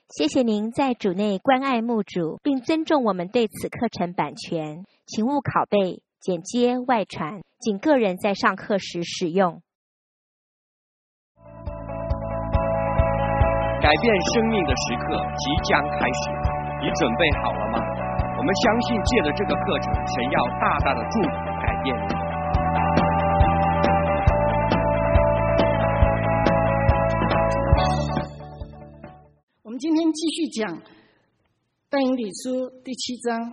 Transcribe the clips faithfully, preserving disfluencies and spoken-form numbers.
谢谢您在主内关爱牧主，并尊重我们对此课程版权，请勿拷贝、剪接、外传，仅个人在上课时使用。 改变生命的时刻即将开始，你准备好了吗？我们相信借着这个课程，神要大大的祝福改变你。 我们今天继续讲但以理书第七章。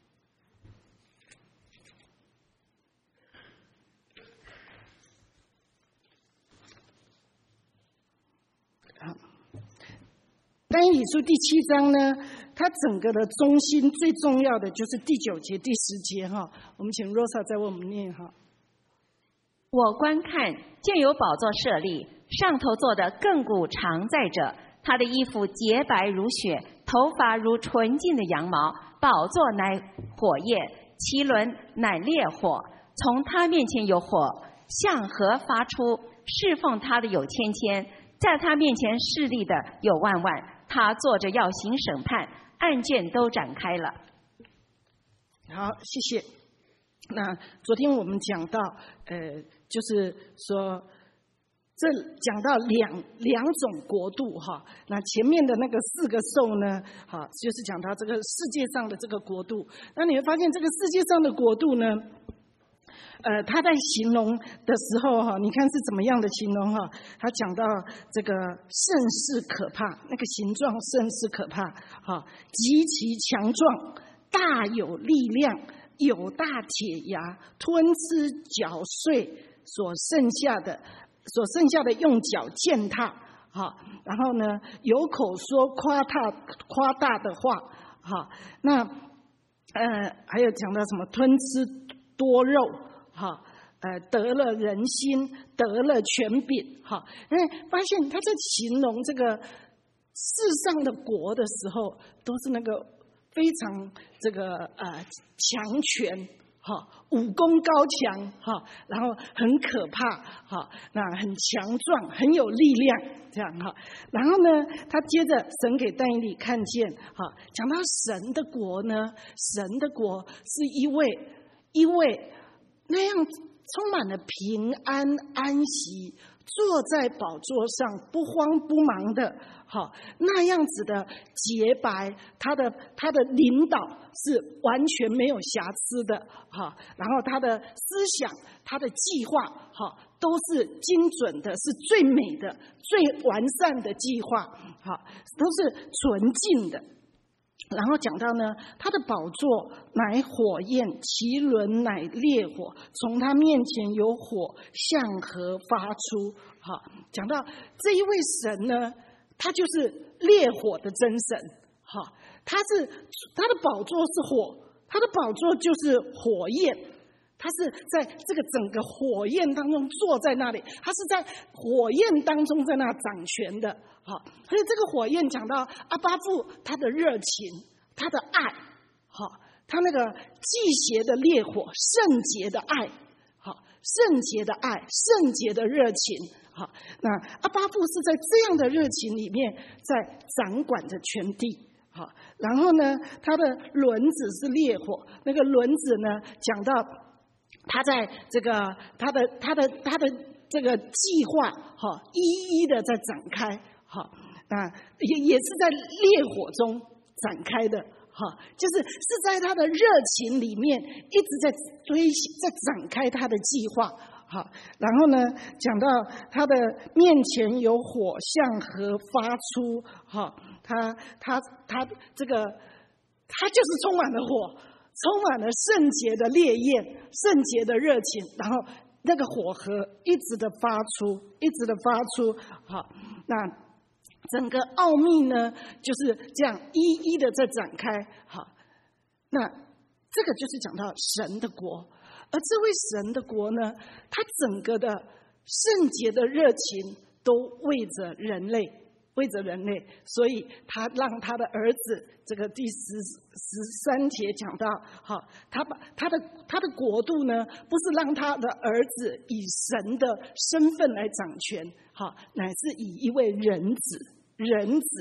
但以理书第七章呢，它整个的中心最重要的就是第九节、第十节哈。我们请 Rosa 再为我们念哈。 我观看，见有宝座设立，上头坐的亘古常在者，他的衣服洁白如雪，头发如纯净的羊毛，宝座乃火焰，其轮乃烈火，从他面前有火向河发出，侍奉他的有千千，在他面前侍立的有万万。他坐着要行审判，案卷都展开了。 好，谢谢。那昨天我们讲到，呃，就是说，这讲到两两种国度哈。那前面的那个四个兽呢，哈，就是讲到这个世界上的这个国度。那你会发现，这个世界上的国度呢，呃，他在形容的时候哈，你看是怎么样的形容哈？他讲到这个甚是可怕，那个形状甚是可怕，哈，极其强壮，大有力量，有大铁牙，吞吃嚼碎所剩下的，所剩下的用脚践踏，哈，然后呢，有口说夸大夸大的话，哈，那呃，还有讲到什么吞吃多肉。哈，呃，得了人心，得了权柄，哈，因为发现他在形容这个世上的国的时候，都是那个非常这个呃强权，哈，武功高强，哈，然后很可怕，哈，那很强壮，很有力量，这样哈。然后呢，他接着神给但以理看见，哈，讲到神的国呢，神的国是一位一位。那样充满了平安安息，坐在宝座上不慌不忙的，好，那样子的洁白，他的他的领导是完全没有瑕疵的，好，然后他的思想，他的计划，好，都是精准的，是最美的、最完善的计划，好，都是纯净的。然后讲到呢，他的宝座乃火焰，其轮乃烈火，从他面前有火向河发出。好，讲到这一位神呢，他就是烈火的真神。好，他是他的宝座是火，他的宝座就是火焰，他是在这个整个火焰当中坐在那里，他是在火焰当中在那掌权的。好，所以这个火焰讲到阿爸父他的热情，他的爱，好，他那个祭邪的烈火，圣洁的爱，好，圣洁的爱，圣洁的热情，好，那阿爸父是在这样的热情里面在掌管着全地，好，然后呢，他的轮子是烈火，那个轮子呢，讲到他在这个他的他的他的这个计划，哈，一一的在展开。好，那也也是在烈火中展开的，哈，就是是在他的热情里面一直在追在展开他的计划，好，然后呢，讲到他的面前有火向河发出，哈，他他他这个他就是充满了火，充满了圣洁的烈焰，圣洁的热情，然后那个火河一直的发出，一直的发出，好，那。整个奥秘呢，就是这样一一的在展开。好，那这个就是讲到神的国，而这位神的国呢，他整个的圣洁的热情都为着人类，为着人类，所以他让他的儿子，这个第十十三节讲到，好，他把他的他的国度呢，不是让他的儿子以神的身份来掌权，好，乃是以一位人子。人子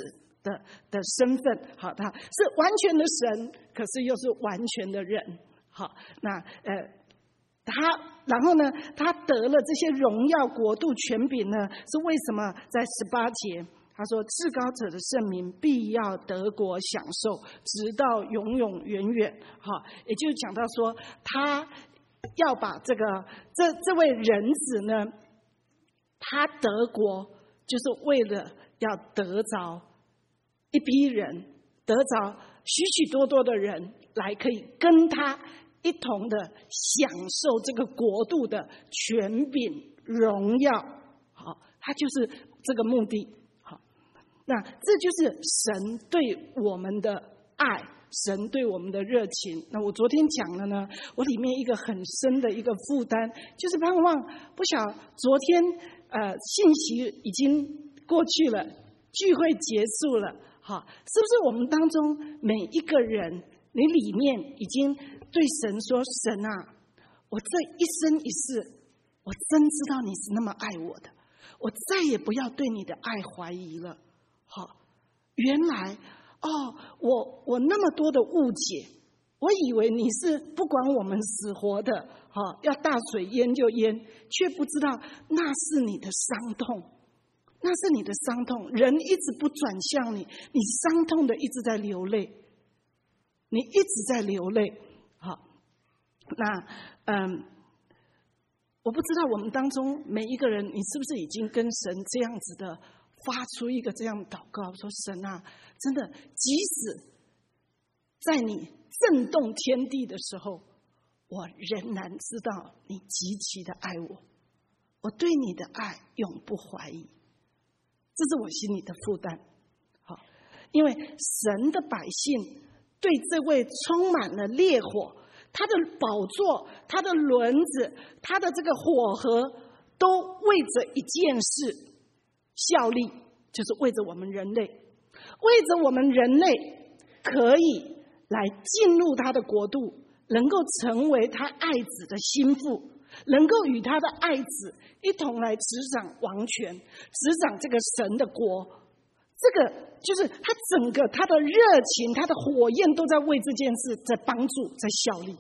的的身份，好，他是完全的神，可是又是完全的人，好，那呃，他然后呢，他得了这些荣耀、国度、权柄呢，是为什么？在十八节，他说：“至高者的圣名必要得国享受，直到永永远远。”好，也就是讲到说，他要把这个这这位人子呢，他得国，就是为了要得着一批人，得着许许多多的人来可以跟他一同的享受这个国度的权柄荣耀。好，他就是这个目的。好，那这就是神对我们的爱，神对我们的热情。那我昨天讲了呢，我里面一个很深的一个负担，就是盼望，不晓昨天呃信息已经过去了，聚会结束了，好，是不是我们当中每一个人，你里面已经对神说：“神啊，我这一生一世，我真知道你是那么爱我的，我再也不要对你的爱怀疑了。”好，原来哦，我我那么多的误解，我以为你是不管我们死活的，好，要大水淹就淹，却不知道那是你的伤痛。那是你的伤痛，人一直不转向你，你伤痛的一直在流泪，你一直在流泪。好，那嗯，我不知道我们当中每一个人，你是不是已经跟神这样子的发出一个这样的祷告，说：“神啊，真的，即使在你震动天地的时候，我仍然知道你极其的爱我，我对你的爱永不怀疑。”这是我心里的负担，好，因为神的百姓对这位充满了烈火，他的宝座、他的轮子、他的这个火河，都为着一件事效力，就是为着我们人类，为着我们人类可以来进入他的国度，能够成为他爱子的心腹，能够与他的爱子一同来执掌王权，执掌这个神的国。这个就是他整个他的热情，他的火焰都在为这件事在帮助，在效力。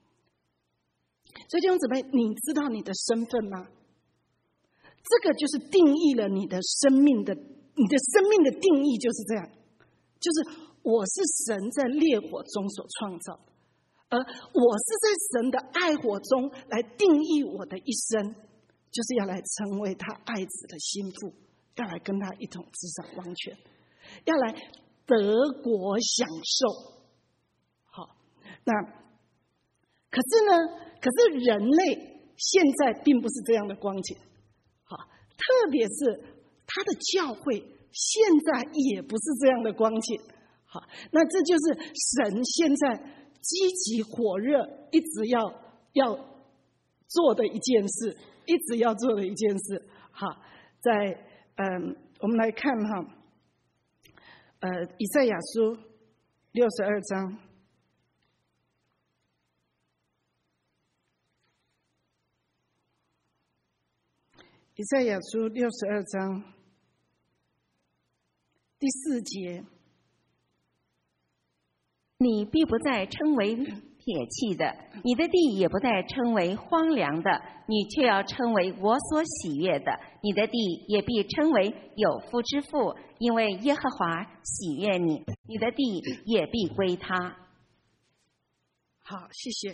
所以弟兄姊妹，你知道你的身份吗？这个就是定义了你的生命的，你的生命的定义就是这样，就是我是神在烈火中所创造的，而我是在神的爱火中来定义我的一生，就是要来成为他爱子的心腹，要来跟他一同执掌王权，要来得国享受。好，那可是呢？可是人类现在并不是这样的光景。好，特别是他的教会现在也不是这样的光景。好，那这就是神现在积极火热，一直要要做的一件事，一直要做的一件事。好，在嗯，我们来看哈，呃，以赛亚书六十二章，以赛亚书六十二章第四节。 你必不再称为撇弃的，你的地也不再称为荒凉的，你却要称为我所喜悦的。你的地也必称为有夫之妇，因为耶和华喜悦你，你的地也必归他。 好，谢谢。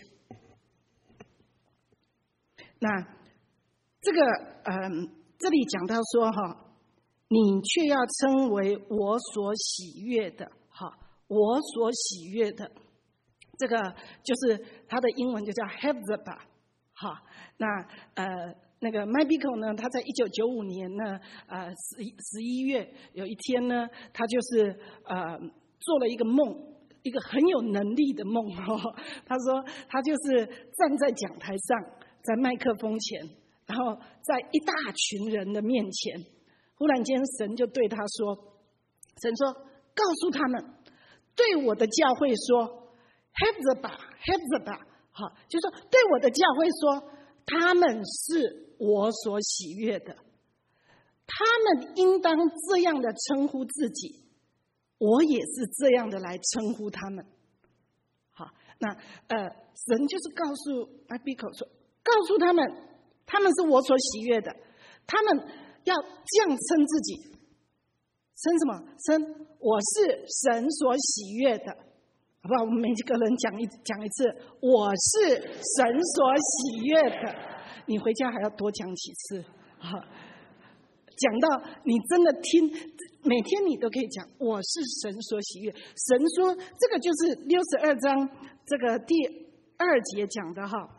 那这个，嗯，这里讲到说哈，你却要称为我所喜悦的，哈。我所喜悦的，这个就是它的英文就叫 Hevzibah， 好，那呃那个 Michael 呢，他在一九九五年呢，呃十十一月有一天呢，他就是呃做了一个梦，一个很有能力的梦哦。他说他就是站在讲台上，在麦克风前，然后在一大群人的面前，忽然间神就对他说，神说告诉他们。对我的教会说 Hevzibah Hevzibah， 好，就说对我的教会说，他们是我所喜悦的，他们应当这样的称呼自己， 我也是这样的来称呼他们。好，那呃，神就是告诉麦比口说，告诉他们，他们是我所喜悦的，他们要这样称自己，称什么？称我是神所喜悦的。好不好？我们每一个人讲一讲一次，我是神所喜悦的。你回家还要多讲几次啊！讲到你真的听，每天你都可以讲，我是神所喜悦。神说，这个就是六十二章这个第二节讲的哈。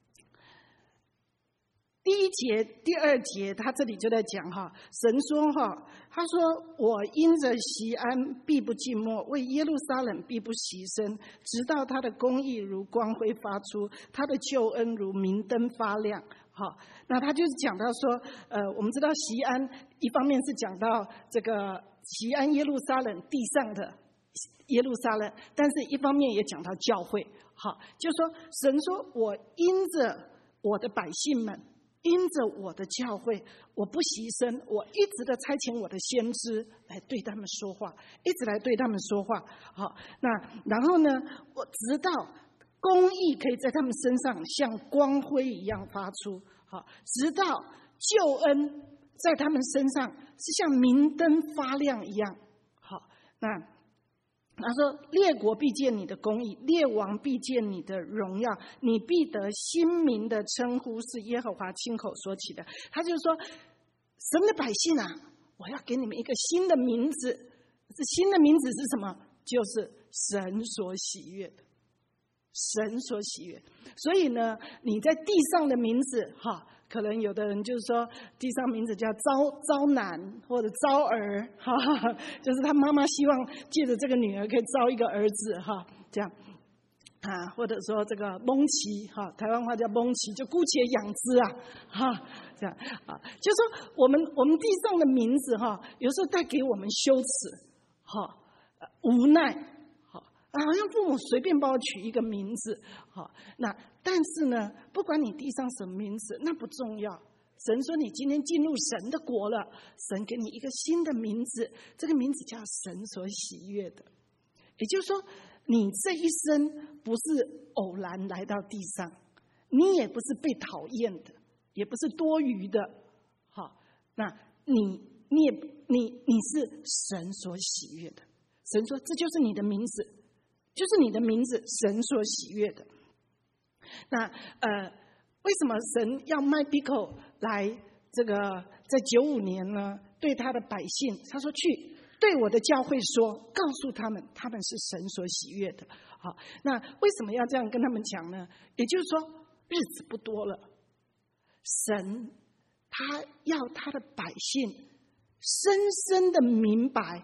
第一节、第二节，他这里就在讲哈，神说哈，他说我因着锡安必不静默，为耶路撒冷必不息声，直到他的公义如光辉发出，他的救恩如明灯发亮。好，那他就是讲到说，呃，我们知道锡安一方面是讲到这个锡安耶路撒冷地上的耶路撒冷，但是一方面也讲到教会。好，就是说神说我因着我的百姓们。因着我的教会，我不牺牲，我一直的差遣我的先知来对他们说话，一直来对他们说话。好，那然后呢，我直到公义可以在他们身上像光辉一样发出，好，直到救恩在他们身上是像明灯发亮一样。好，那他说：“列国必见你的公义，列王必见你的荣耀，你必得新名的称呼，是耶和华亲口说起的。”他就是说，神的百姓啊，我要给你们一个新的名字。这新的名字是什么？就是神所喜悦的，神所喜悦。所以呢，你在地上的名字，哈。可能有的人就是说，地上名字叫招招男或者招儿，哈哈，就是他妈妈希望借着这个女儿可以招一个儿子，哈，这样啊，或者说这个蒙奇，哈，台湾话叫蒙奇，就姑且养之啊，哈，这样啊，就说我们我们地上的名字，哈，有时候带给我们羞耻，哈，无奈，好，好像父母随便帮我取一个名字，好，那。但是呢，不管你地上什么名字，那不重要。神说你今天进入神的国了，神给你一个新的名字，这个名字叫神所喜悦的。也就是说，你这一生不是偶然来到地上，你也不是被讨厌的，也不是多余的。好，那你你也你你是神所喜悦的。神说这就是你的名字，就是你的名字，神所喜悦的。那呃，为什么神要麦比口来这个在九五年呢？对他的百姓，他说去对我的教会说，告诉他们，他们是神所喜悦的。好，那为什么要这样跟他们讲呢？也就是说，日子不多了，神他要他的百姓深深的明白，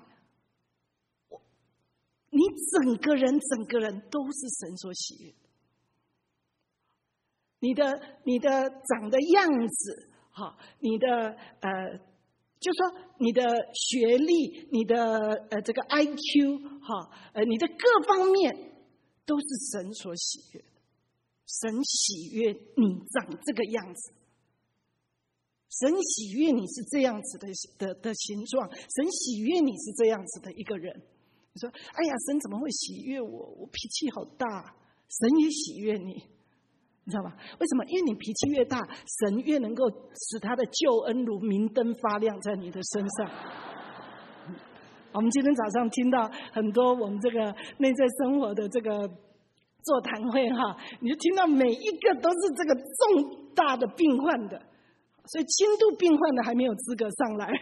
你整个人整个人都是神所喜悦的。你的你的长的样子，哈，你的呃，就说你的学历，你的呃这个 I Q， 哈，呃，你的各方面都是神所喜悦的。神喜悦你长这个样子，神喜悦你是这样子的的的形状，神喜悦你是这样子的一个人。你说，哎呀，神怎么会喜悦我？我脾气好大，神也喜悦你。你知道吗？为什么？因为你脾气越大，神越能够使他的救恩如明灯发亮在你的身上。我们今天早上听到很多我们这个内在生活的这个座谈会哈，你就听到每一个都是这个重大的病患的，所以轻度病患的还没有资格上来。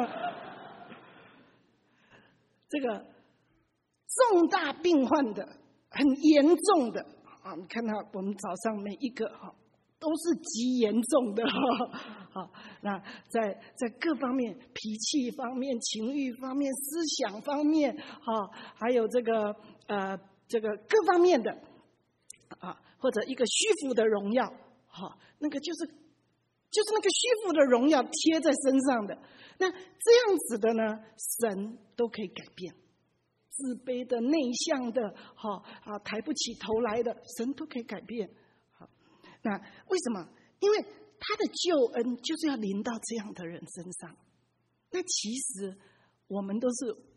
这个重大病患的、很严重的。啊，你看到我们早上每一个哈都是极严重的哈，好，那在在各方面，脾气方面、情欲方面、思想方面，哈，还有这个呃这个各方面的啊，或者一个虚浮的荣耀，哈，那个就是就是那个虚浮的荣耀贴在身上的，那这样子的呢，神都可以改变。自卑的、内向的，哈啊，抬不起头来的，神都可以改变。好，那为什么？因为他的救恩就是要临到这样的人身上。那其实我们都是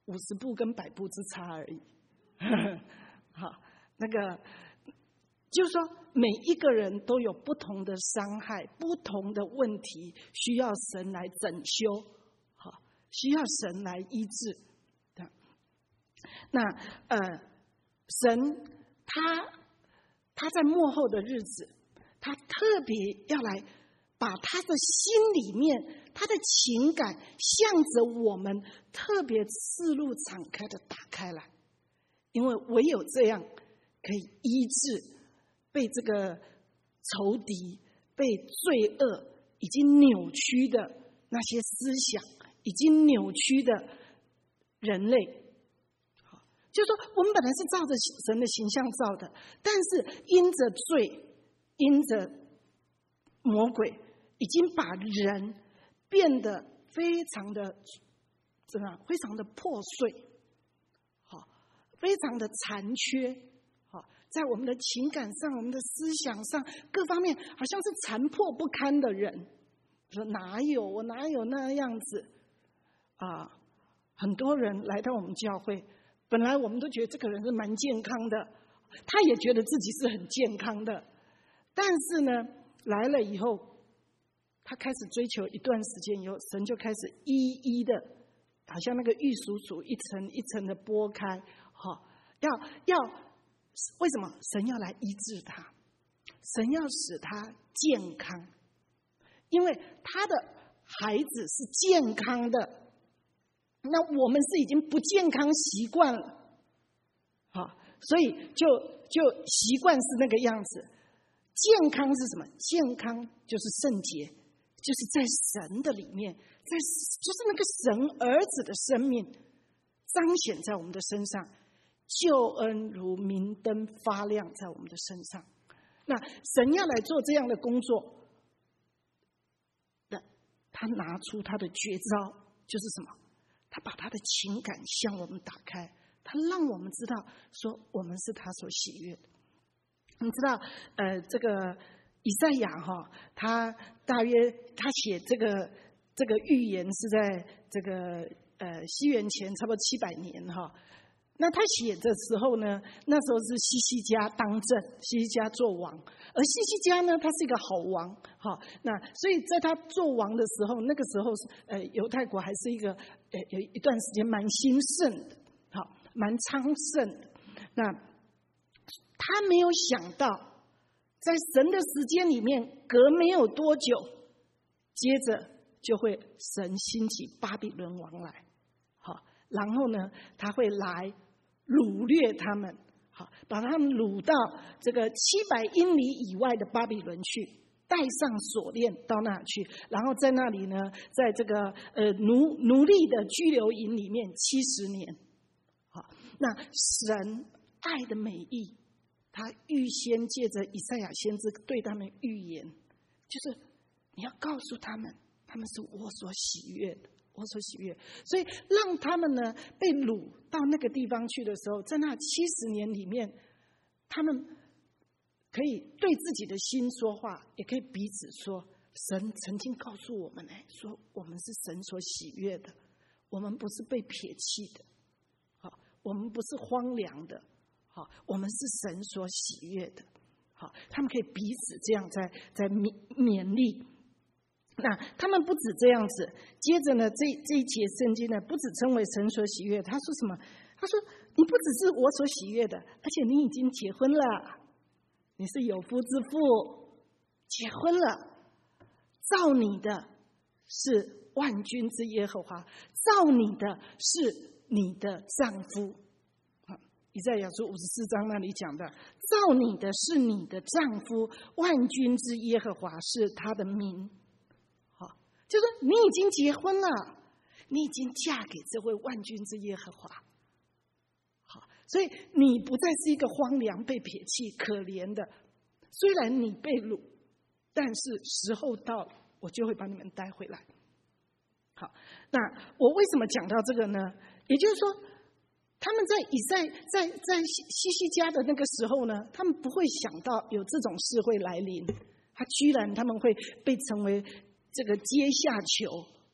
五十步跟百步之差而已。好，那个就是说，每一个人都有不同的伤害、不同的问题，需要神来整修，好，需要神来医治。那呃，神他他在末后的日子，他特别要来把他的心里面、他的情感，向着我们特别四路敞开的打开来，因为唯有这样可以医治被这个仇敌、被罪恶已经扭曲的那些思想，已经扭曲的人类。就是说，我们本来是照着神的形象造的，但是因着罪，因着魔鬼，已经把人变得非常的怎么样？非常的破碎，好，非常的残缺，好，在我们的情感上、我们的思想上各方面，好像是残破不堪的人。说哪有我哪有那样子啊？很多人来到我们教会。本来我们都觉得这个人是蛮健康的，他也觉得自己是很健康的，但是呢，来了以后，他开始追求一段时间以后，神就开始一一的，好像那个玉蜀黍一层一层的剥开，哈，要要为什么神要来医治他？神要使他健康，因为他的孩子是健康的。那我们是已经不健康习惯了，好，所以就就习惯是那个样子。健康是什么？健康就是圣洁，就是在神的里面，在就是那个神儿子的生命彰显在我们的身上，救恩如明灯发亮在我们的身上。那神要来做这样的工作，那他拿出他的绝招，就是什么？他把他的情感向我们打开，他让我们知道说我们是他所喜悦的。你知道，呃，这个以赛亚哈，他大约他写这个这个预言是在这个呃西元前差不多七百年哈。那他写的时候呢，那时候是西西家当政，西西家做王，而西西家呢，他是一个好王，哈，那所以在他做王的时候，那个时候是呃犹太国还是一个呃有一段时间蛮兴盛的，好，蛮昌盛的。那他没有想到，在神的时间里面，隔没有多久，接着就会神兴起巴比伦王来，好，然后呢，他会来掳掠他们，好，把他们掳到这个七百英里以外的巴比伦去，带上锁链到那去，然后在那里呢，在这个呃奴奴隶的拘留营里面七十年。好，那神爱的美意，他预先借着以赛亚先知对他们预言，就是你要告诉他们，他们是我所喜悦的。我所喜悦，所以让他们呢被掳到那个地方去的时候，在那七十年里面，他们可以对自己的心说话，也可以彼此说。神曾经告诉我们，哎，说我们是神所喜悦的，我们不是被撇弃的，好，我们不是荒凉的，好，我们是神所喜悦的，好，他们可以彼此这样在在勉勉励。那他们不止这样子，接着呢，这这一节圣经呢，不止称为神所喜悦，他说什么？他说你不只是我所喜悦的，而且你已经结婚了，你是有夫之妇，结婚了，造你的是万军之耶和华，造你的是你的丈夫。以赛亚书五十四章那里讲的，造你的是你的丈夫，万军之耶和华是他的名。就是你已经结婚了，你已经嫁给这位万军之耶和华，好，所以你不再是一个荒凉、被撇弃、可怜的。虽然你被掳，但是时候到了，我就会把你们带回来。好，那我为什么讲到这个呢？也就是说，他们在以赛在在西西家的那个时候呢，他们不会想到有这种事会来临，他居然他们会被成为这个阶下囚，哈，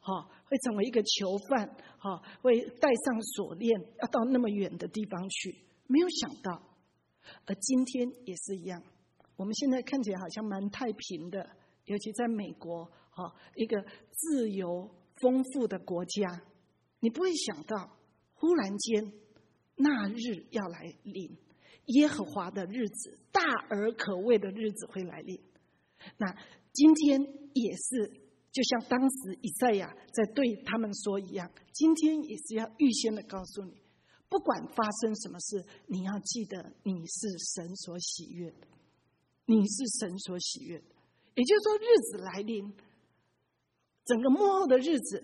会成为一个囚犯，哈，会带上锁链，要到那么远的地方去。没有想到，而今天也是一样。我们现在看起来好像蛮太平的，尤其在美国，哈，一个自由丰富的国家，你不会想到，忽然间那日要来临，耶和华的日子，大而可畏的日子会来临。那今天也是。就像当时以赛亚在对他们说一样，今天也是要预先的告诉你，不管发生什么事，你要记得你是神所喜悦的，你是神所喜悦的。也就是说，日子来临，整个末后的日子，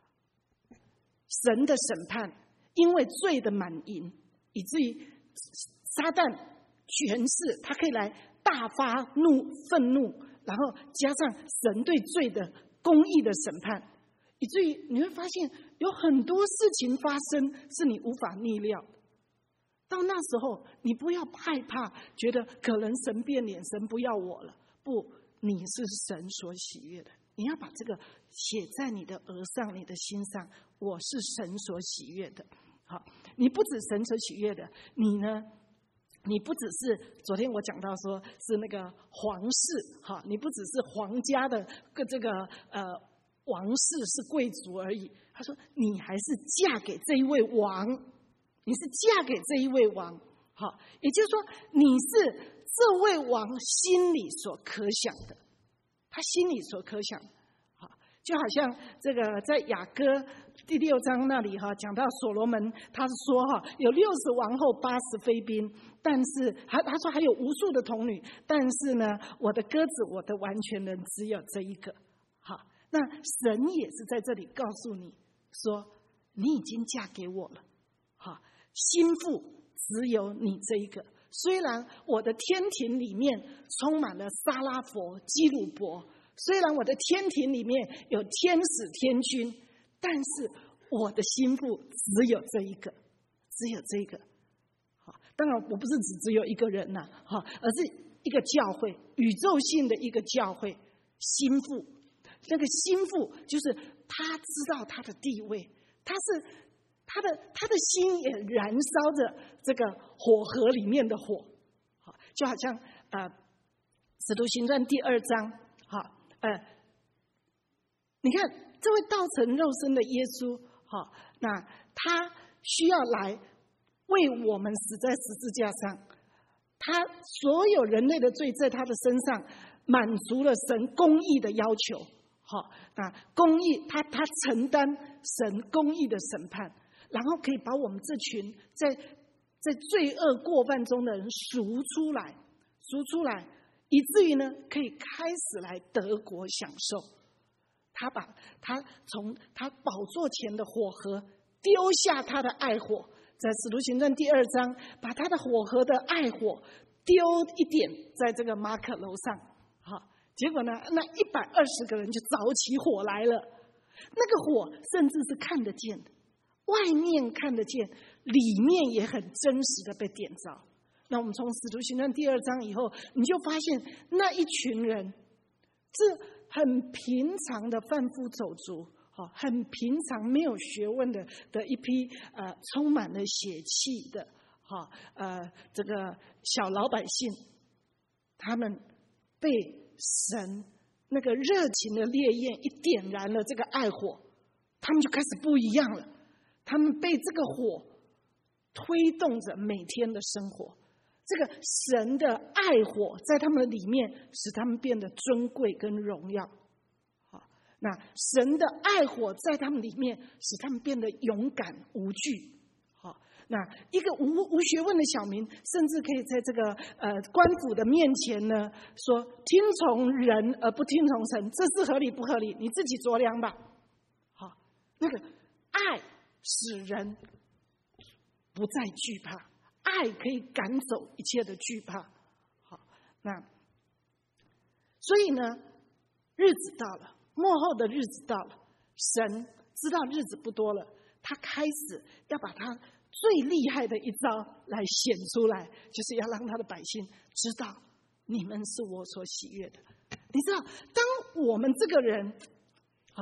神的审判，因为罪的满盈，以至于撒旦权势，他可以来大发怒愤怒，然后加上神对罪的公义的审判，以至于你会发现有很多事情发生是你无法逆料的。到那时候，你不要害怕，觉得可能神变脸，神不要我了。不，你是神所喜悦的，你要把这个写在你的额上、你的心上。我是神所喜悦的。好，你不止神所喜悦的，你呢？你不只是昨天我讲到说是那个皇室，哈，你不只是皇家的这个呃王室是贵族而已。他说你还是嫁给这一位王，你是嫁给这一位王，好，也就是说你是这位王心里所可想的，他心里所可想的，好，就好像这个在雅歌第六章那里哈，讲到所罗门，他是说哈，有六十王后，八十妃嫔，但是他他说还有无数的童女，但是呢，我的鸽子，我的完全人只有这一个。好，那神也是在这里告诉你说，你已经嫁给我了，好，心腹只有你这一个。虽然我的天庭里面充满了撒拉佛、基鲁伯，虽然我的天庭里面有天使天君，但是我的心腹只有这一个，只有这一个。好，当然我不是只只有一个人呐，哈，而是一个教会，宇宙性的一个教会。心腹，那个心腹就是他知道他的地位，他是他的他的心也燃烧着这个火河里面的火。好，就好像呃《使徒行传》第二章，好，呃，你看。这位道成肉身的耶稣，好，那他需要来为我们死在十字架上，他所有人类的罪在他的身上满足了神公义的要求，好，那公义他他承担神公义的审判，然后可以把我们这群在在罪恶过犯中的人赎出来，赎出来，以至于呢可以开始来得国享受。他把他从他宝座前的火河丢下他的爱火，在使徒行传第二章，把他的火河的爱火丢一点在这个马可楼上，好，结果呢，那一百二十个人就着起火来了。那个火甚至是看得见的，外面看得见，里面也很真实的被点着。那我们从使徒行传第二章以后，你就发现那一群人是很平常的贩夫走卒，很平常没有学问的的一批呃充满了血气的哈呃这个小老百姓，他们被神那个热情的烈焰一点燃了这个爱火，他们就开始不一样了。他们被这个火推动着每天的生活，这个神的爱火在他们里面使他们变得尊贵跟荣耀。好，那神的爱火在他们里面使他们变得勇敢无惧。好，那一个无无学问的小民，甚至可以在这个呃官府的面前呢，说听从人而不听从神，这是合理不合理？你自己酌量吧。好，那个爱使人不再惧怕，爱可以赶走一切的惧怕。好，那所以呢，日子到了，末后的日子到了，神知道日子不多了，他开始要把他最厉害的一招来显出来，就是要让他的百姓知道你们是我所喜悦的。你知道，当我们这个人好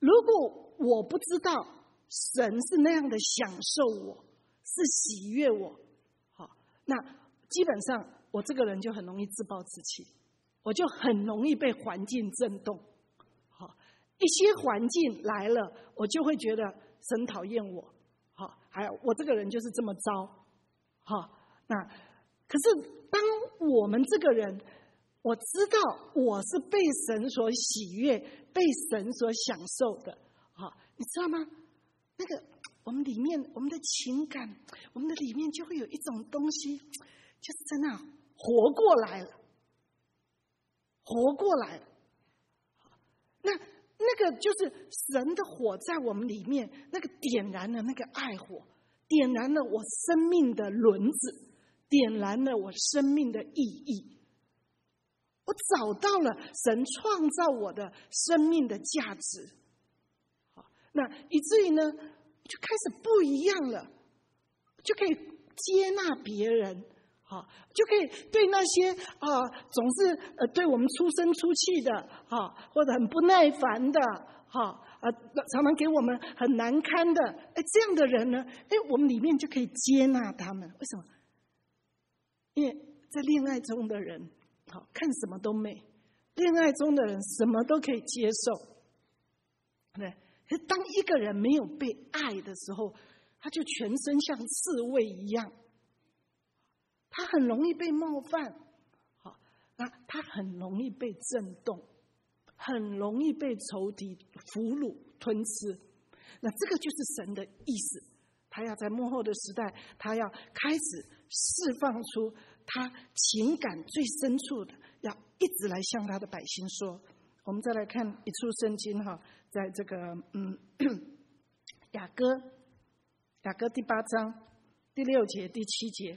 如果我不知道神是那样的享受我，是喜悦我，好，那基本上我这个人就很容易自暴自弃，我就很容易被环境震动。好，一些环境来了，我就会觉得神讨厌我，好，还有我这个人就是这么糟，好，那可是当我们这个人，我知道我是被神所喜悦、被神所享受的，好，你知道吗？那个我们里面，我们的情感，我们的里面就会有一种东西，就是在那活过来了，活过来了。那那个就是神的火在我们里面，那个点燃了那个爱火，点燃了我生命的轮子，点燃了我生命的意义。我找到了神创造我的生命的价值，那以至于呢，就开始不一样了，就可以接纳别人，好，就可以对那些啊总是呃对我们出声出气的，哈，或者很不耐烦的，哈，啊常常给我们很难堪的，哎，这样的人呢，哎，我们里面就可以接纳他们。为什么？因为在恋爱中的人，好看什么都美，恋爱中的人什么都可以接受，对。可是当一个人没有被爱的时候，他就全身像刺猬一样，他很容易被冒犯，好，那他很容易被震动，很容易被仇敌俘虏吞吃。那这个就是神的意思，他要在末后的时代，他要开始释放出他情感最深处的，要一直来向他的百姓说。我们再来看一处圣经哈，在这个嗯雅歌雅歌第八章第六节第七节，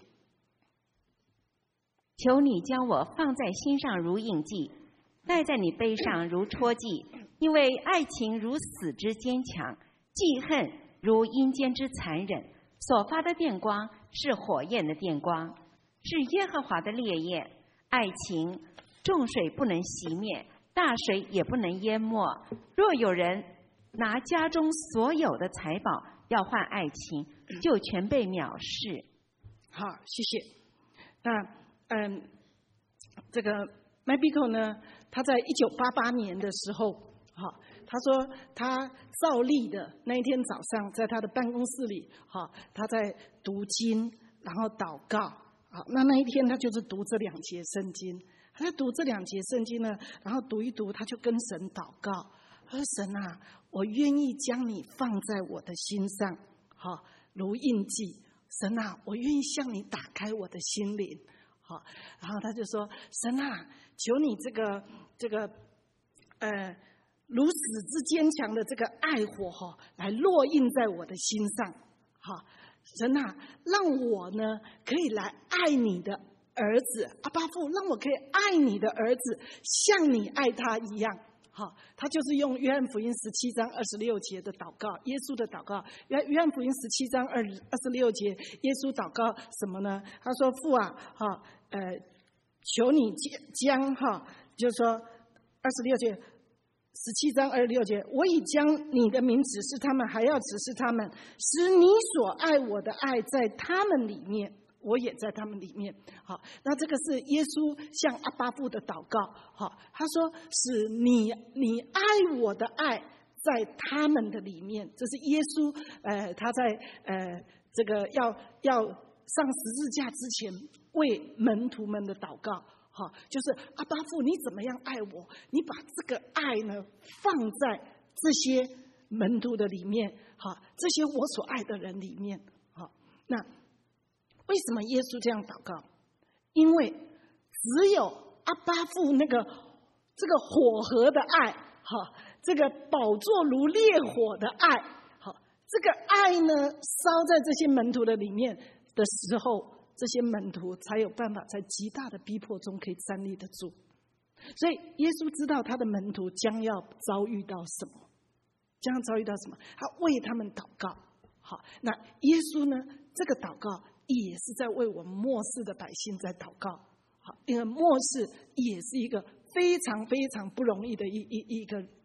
求你将我放在心上如印记，戴在你背上如戳记，因为爱情如死之坚强，记恨如阴间之残忍。所发的电光是火焰的电光，是耶和华的烈焰。爱情众水不能熄灭，大水也不能淹没。若有人拿家中所有的财宝要换爱情，就全被藐视。 好，谢谢。那嗯，这个 Mabiko 呢，他在一九八八年的时候，好，他说他照例的那一天早上，在他的办公室里，好，他在读经，然后祷告。好，那那一天他就是读这两节圣经。他在读这两节圣经呢，然后读一读，他就跟神祷告，他说：“神啊，我愿意将你放在我的心上，好，如印记。神啊，我愿意向你打开我的心灵。”好，然后他就说：“神啊，求你这个这个呃如死之坚强的这个爱火哈，来落印在我的心上。好，神啊，让我呢可以来爱你的儿子阿爸父，让我可以爱你的儿子，像你爱他一样。”好，他就是用约翰福音十七章二十六节的祷告，耶稣的祷告。约约翰福音十七章二二十六节，耶稣祷告什么呢？他说：“父啊，哈，呃，求你将哈，就是说二十六节，十七章二十六节，我已将你的名指示他们，还要指示他们，使你所爱我的爱在他们里面。”我也在他们里面。好，那这个是耶稣向阿爸父的祷告。好，他说：“使你你爱我的爱在他们的里面。”这是耶稣呃他在呃这个要要上十字架之前为门徒们的祷告。好，就是阿爸父，你怎么样爱我？你把这个爱呢放在这些门徒的里面。好，这些我所爱的人里面。好，那。为什么耶稣这样祷告？因为只有阿爸父那个这个火河的爱，哈，这个宝座如烈火的爱，好，这个爱呢烧在这些门徒的里面的时候，这些门徒才有办法在极大的逼迫中可以站立得住。所以耶稣知道他的门徒将要遭遇到什么，将要遭遇到什么，他为他们祷告。好，那耶稣呢，这个祷告也是在为我们末世的百姓在祷告。好，因为末世也是一个非常非常不容易的一一一个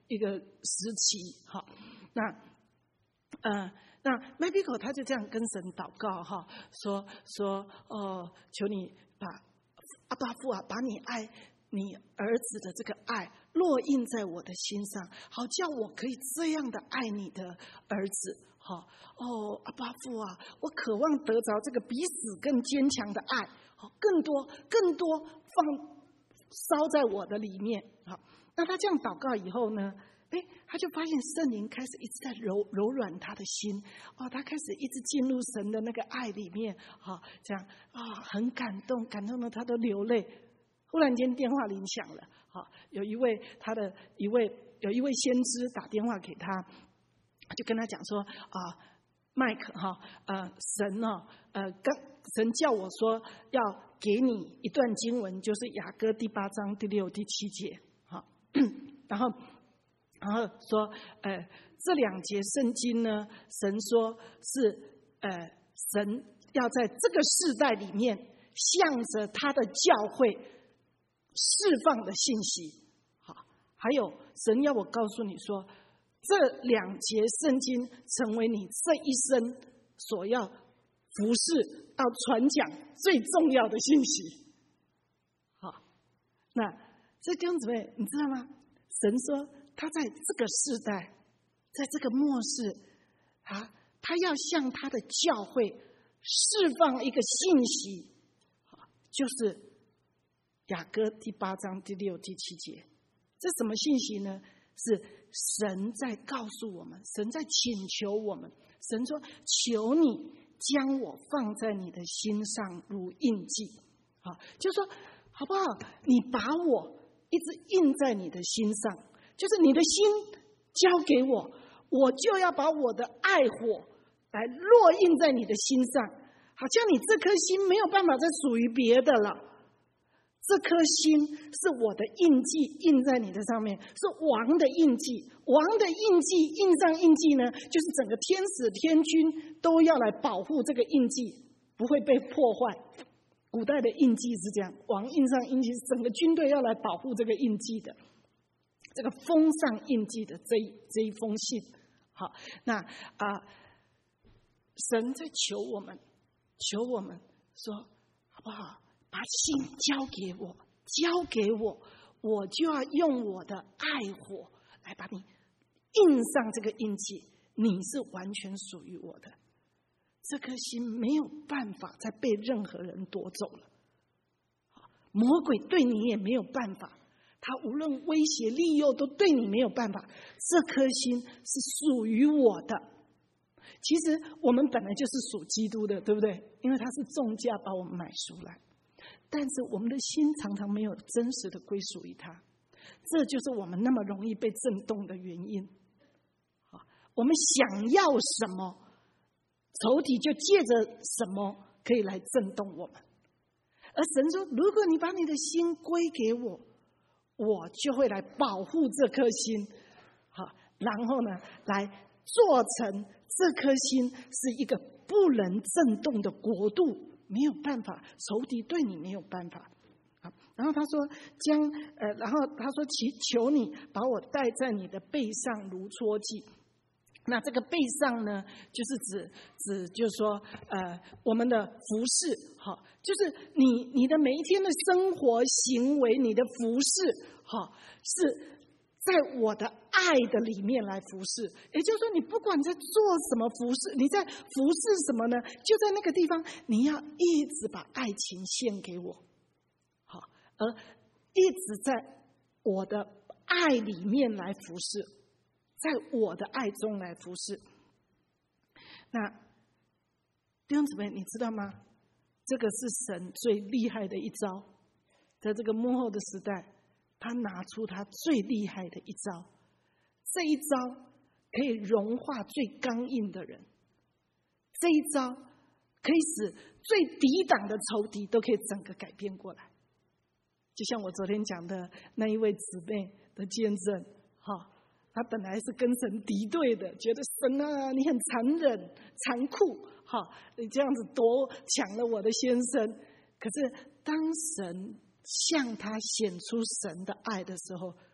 一个时期。好，那呃，那麦比口他就这样跟神祷告哈，说说哦，求你把阿爸父啊，把你爱你儿子的这个爱落印在我的心上，好叫我可以这样的爱你的儿子。好哦，阿爸父啊，我渴望得着这个比死更坚强的爱，好，更多更多放烧在我的里面。好，那他这样祷告以后呢，哎，他就发现圣灵开始一直在柔柔软他的心，哦，他开始一直进入神的那个爱里面，好，这样啊，很感动，感动的他都流泪。忽然间电话铃响了，好，有一位他的一位有一位先知打电话给他，就跟他讲说啊，麦克哈，呃，神哦，呃，刚神叫我说要给你一段经文，就是雅歌第八章第六、第七节，好，然后然后说，呃，这两节圣经呢，神说是呃，神要在这个世代里面，向着他的教会释放的信息。好，还有神要我告诉你说，这两节圣经成为你这一生所要服侍、要传讲最重要的信息。好，那这弟兄姊妹，你知道吗？神说他在这个世代，在这个末世，啊，他要向他的教会释放一个信息，就是雅歌第八章第六、第七节。这什么信息呢？是神在告诉我们，神在请求我们。神说：“求你将我放在你的心上如印记。”好，就说好不好？你把我一直印在你的心上，就是你的心交给我，我就要把我的爱火来落印在你的心上，好像你这颗心没有办法再属于别的了。这颗心是我的印记，印在你的上面，是王的印记。王的印记印上印记呢，就是整个天使天军都要来保护这个印记，不会被破坏。古代的印记是这样，王印上印记，整个军队要来保护这个印记的，这个封上印记的这一这一封信。好，那啊、呃，神在求我们，求我们说，好不好？把心交给我，交给我，我就要用我的爱火来把你印上这个印记，你是完全属于我的。这颗心没有办法再被任何人夺走了，魔鬼对你也没有办法，他无论威胁利诱都对你没有办法。这颗心是属于我的。其实我们本来就是属基督的，对不对？因为他是重价把我们买赎来。但是我们的心常常没有真实的归属于他，这就是我们那么容易被震动的原因。我们想要什么，仇敌就借着什么可以来震动我们。而神说，如果你把你的心归给我，我就会来保护这颗心，好，然后呢，来做成这颗心是一个不能震动的国度。没有办法，仇敌对你没有办法。然后他说将呃，然后他说祈求你把我戴在你的背上如戳记。那这个背上呢，就是指指就是说呃，我们的服事，好，就是你你的每一天的生活行为，你的服事，好，是在我的爱的里面来服侍。也就是说，你不管在做什么服侍，你在服侍什么呢？就在那个地方，你要一直把爱情献给我，好，而一直在我的爱里面来服侍，在我的爱中来服侍。那弟兄姊妹，你知道吗？这个是神最厉害的一招，在这个末后的时代。他拿出他最厉害的一招，这一招可以融化最刚硬的人，这一招可以使最抵挡的仇敌都可以整个改变过来。就像我昨天讲的那一位姊妹的见证，哈，他本来是跟神敌对的，觉得神啊，你很残忍、残酷，哈，你这样子夺抢了我的先生。可是当神向他显出神的爱的时候，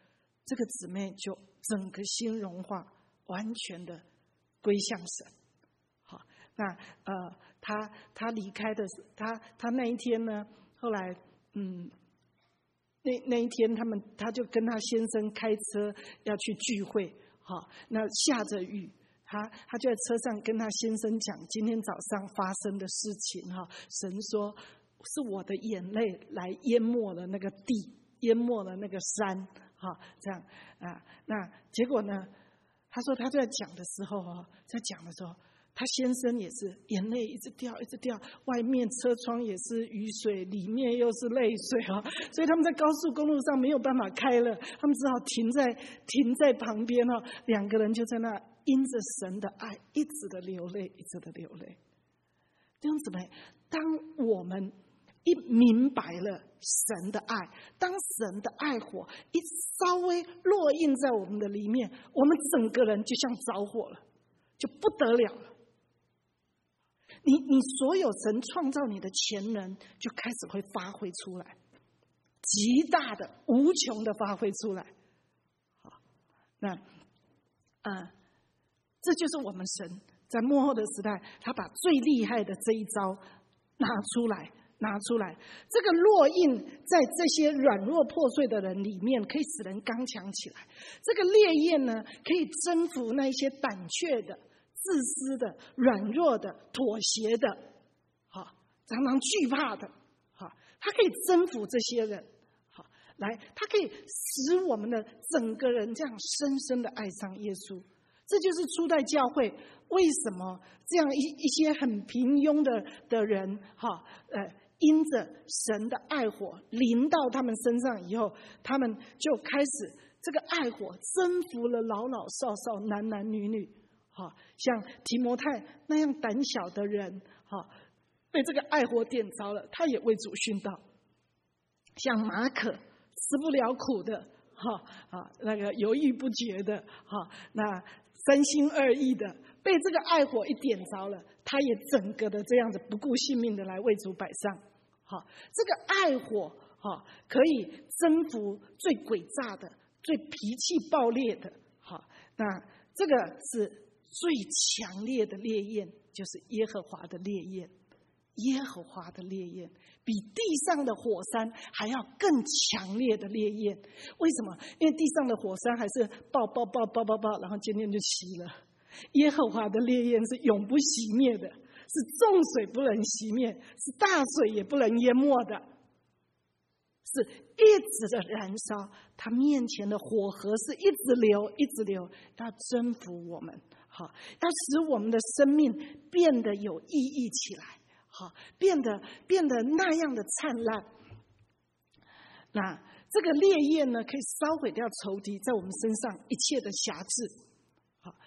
这个姊妹就整个心融化，完全的归向神。好，那呃，他他离开的他他那一天呢，后来嗯，那那一天他们他就跟他先生开车要去聚会，好，那下着雨。他他就在车上跟他先生讲今天早上发生的事情哈，神说是我的眼泪来淹没了那个地，淹没了那个山，哈，这样啊，那结果呢？他说他在讲的时候哦，在讲的时候，他先生也是眼泪一直掉，一直掉，外面车窗也是雨水，里面又是泪水啊，所以他们在高速公路上没有办法开了，他们只好停在停在旁边哦，两个人就在那因着神的爱一直的流泪，一直的流泪。弟兄姊妹，当我们一明白了神的爱，当神的爱火一稍微落印在我们的里面，我们整个人就像着火了，就不得了了。你你所有神创造你的潜能就开始会发挥出来，极大的无穷的发挥出来。好，那啊、呃，这就是我们神在末后的时代，他把最厉害的这一招拿出来。拿出来，这个烙印在这些软弱破碎的人里面，可以使人刚强起来。这个烈焰呢，可以征服那些胆怯的、自私的、软弱的、妥协的，好，常常惧怕的，好，它可以征服这些人，好，来，它可以使我们的整个人这样深深的爱上耶稣。这就是初代教会为什么这样一一些很平庸的的人，哈，呃。因着神的爱火临到他们身上以后，他们就开始这个爱火征服了老老少少、男男女女。好，像提摩太那样胆小的人，好，被这个爱火点着了，他也为主殉道。像马可吃不了苦的，哈啊，那个犹豫不决的，哈，那三心二意的，被这个爱火一点着了，他也整个的这样子不顾性命的来为主摆上。好，这个爱火好可以征服最诡诈的、最脾气暴烈的。好，那这个是最强烈的烈焰，就是耶和华的烈焰。耶和华的烈焰比地上的火山还要更强烈的烈焰。为什么？因为地上的火山还是爆爆爆爆爆爆，然后今天就熄了。耶和华的烈焰是永不熄灭的，是众水不能熄灭，是大水也不能淹没的，是一直的燃烧。他面前的火河是一直流，一直流，要征服我们，好，要使我们的生命变得有意义起来，好，变得变得那样的灿烂。那这个烈焰呢，可以烧毁掉仇敌在我们身上一切的辖制。好，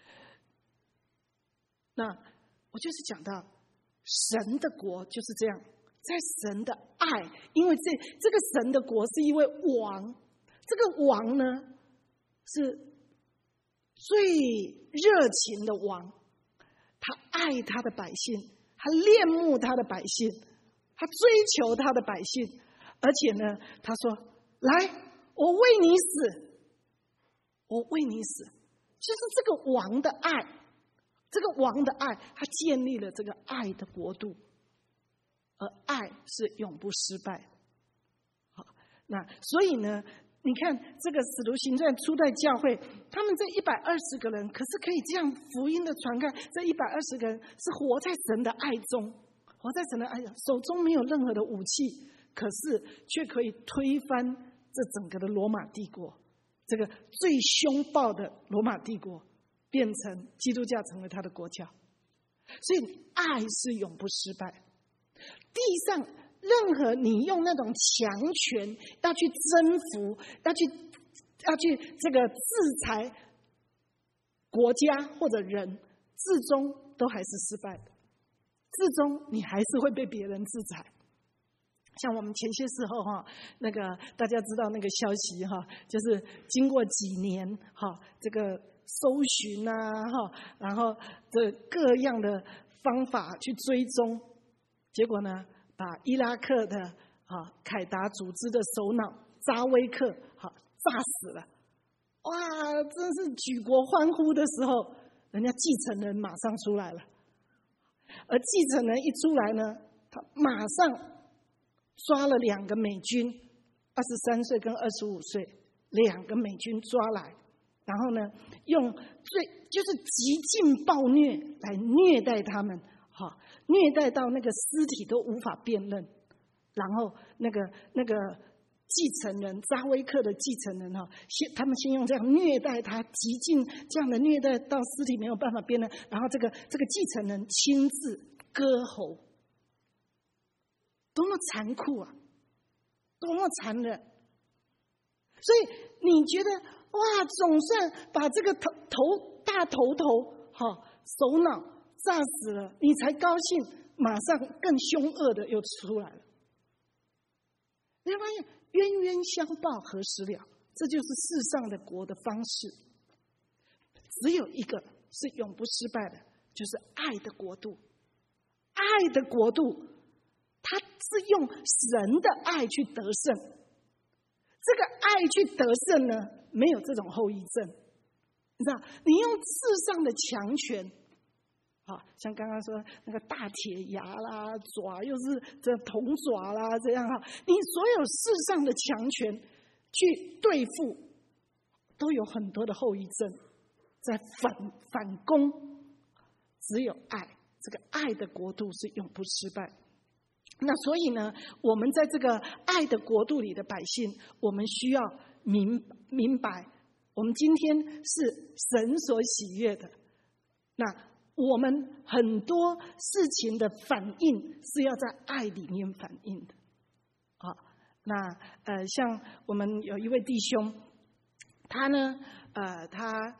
那我就是讲到神的国就是这样，在神的爱，因为这这个神的国是一位王，这个王呢是最热情的王，他爱他的百姓，他恋慕他的百姓，他追求他的百姓，而且呢，他说：“来，我为你死，我为你死。”就是这个王的爱，这个王的爱，他建立了这个爱的国度，而爱是永不失败。好，那所以呢，你看这个使徒行传初代教会，他们这一百二十个人，可是可以这样福音的传开。这一百二十个人是活在神的爱中，活在神的爱中，手中没有任何的武器，可是却可以推翻这整个的罗马帝国，这个最凶暴的罗马帝国，变成基督教成为他的国教。所以爱是永不失败。地上任何你用那种强权要去征服，要去要去这个制裁国家或者人，至终都还是失败的，至终你还是会被别人制裁。像我们前些时候哈，那个大家知道那个消息哈，就是经过几年哈，这个搜寻啊哈，然后这各样的方法去追踪，结果呢，把伊拉克的啊凯达组织的首脑扎威克哈炸死了。 哇，真是举国欢呼的时候，人家继承人马上出来了。而继承人一出来呢，他马上抓了两个美军，二十三岁跟二十五岁，两个美军抓来，然后呢，用最就是极尽暴虐来虐待他们，哈，虐待到那个尸体都无法辨认，然后那个那个继承人扎威克的继承人哈，先他们先用这样虐待他，极尽这样的虐待到尸体没有办法辨认，然后这个这个继承人亲自割喉，多么残酷啊，多么残忍！所以你觉得哇，总算把这个头头大头头哈首脑炸死了，你才高兴，马上更凶恶的又出来了。你会发现冤冤相报何时了？这就是世上的国的方式。只有一个是永不失败的，就是爱的国度。爱的国度，它是用神的爱去得胜。这个爱去得胜呢，没有这种后遗症。你知道，你用世上的强权，啊，像刚刚说那个大铁牙啦、爪又是这铜爪啦，这样哈，你所有世上的强权去对付，都有很多的后遗症，在反反攻。只有爱，这个爱的国度是永不失败。那所以呢，我们在这个爱的国度里的百姓，我们需要明明白，我们今天是神所喜悦的。那我们很多事情的反应是要在爱里面反应的。好，那呃，像我们有一位弟兄，他呢，呃，他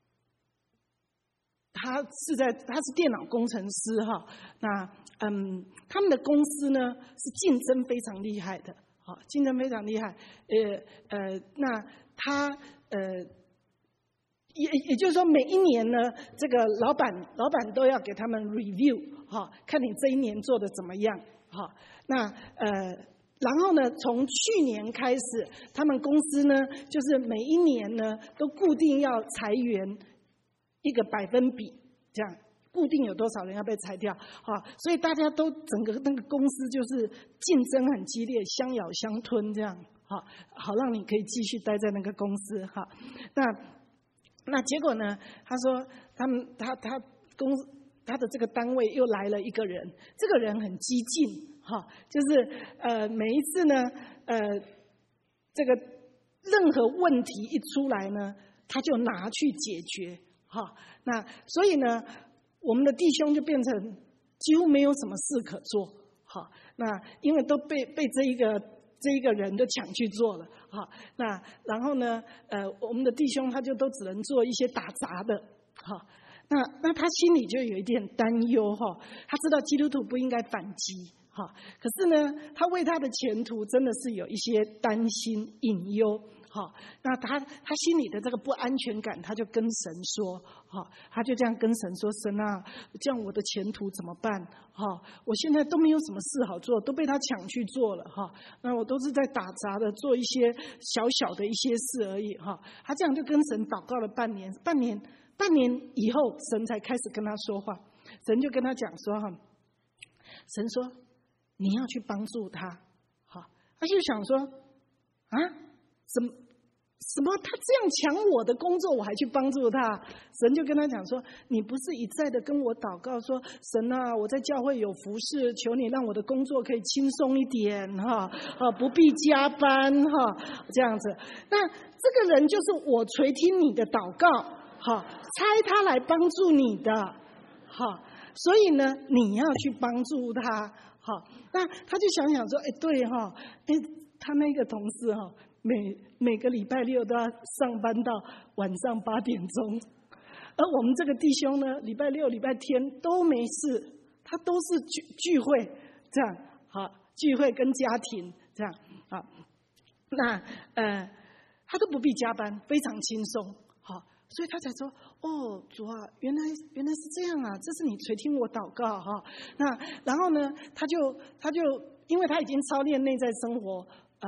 他是在他是电脑工程师哈，那嗯，他们的公司呢是竞争非常厉害的，好，竞争非常厉害，呃呃，那他呃。也也就是说，每一年呢，这个老板老板都要给他们 review 哈，看你这一年做的怎么样哈。那呃，然后呢，从去年开始，他们公司呢，就是每一年呢都固定要裁员一个百分比，这样固定有多少人要被裁掉哈。所以大家都整个那个公司就是竞争很激烈，相咬相吞这样哈，好让你可以继续待在那个公司哈。那那结果呢？他说，他们他他公他的这个单位又来了一个人，这个人很激进，哈，就是呃每一次呢，呃这个任何问题一出来呢，他就拿去解决，哈。那所以呢，我们的弟兄就变成几乎没有什么事可做，哈。那因为都被被这一个。这一个人就抢去做了，哈，那然后呢，呃，我们的弟兄他就都只能做一些打杂的，哈，那那他心里就有一点担忧，哈，他知道基督徒不应该反击，哈，可是呢，他为他的前途真的是有一些担心隐忧。好，那他他心里的这个不安全感，他就跟神说，好，他就这样跟神说，神啊，这样我的前途怎么办？哈，我现在都没有什么事好做，都被他抢去做了，哈，那我都是在打杂的做一些小小的一些事而已，哈，他这样就跟神祷告了半年，半年半年以后，神才开始跟他说话，神就跟他讲说，哈，神说你要去帮助他，好，他就想说，啊。什么什么？他这样抢我的工作，我还去帮助他？神就跟他讲说：“你不是一再的跟我祷告说，神啊，我在教会有服事，求你让我的工作可以轻松一点，哈，啊，不必加班，哈，这样子。那这个人就是我垂听你的祷告，哈，差他来帮助你的，哈，所以呢，你要去帮助他，好。那他就想想说，哎，对哈，哎，他那个同事哈。”每每个礼拜六都要上班到晚上八点钟，而我们这个弟兄呢，礼拜六、礼拜天都没事，他都是聚聚会这样，好，聚会跟家庭这样啊，那呃，他都不必加班，非常轻松，好，所以他才说，哦，主啊，原来原来是这样啊，这是你垂听我祷告哈。那然后呢，他就他就因为他已经操练内在生活，呃。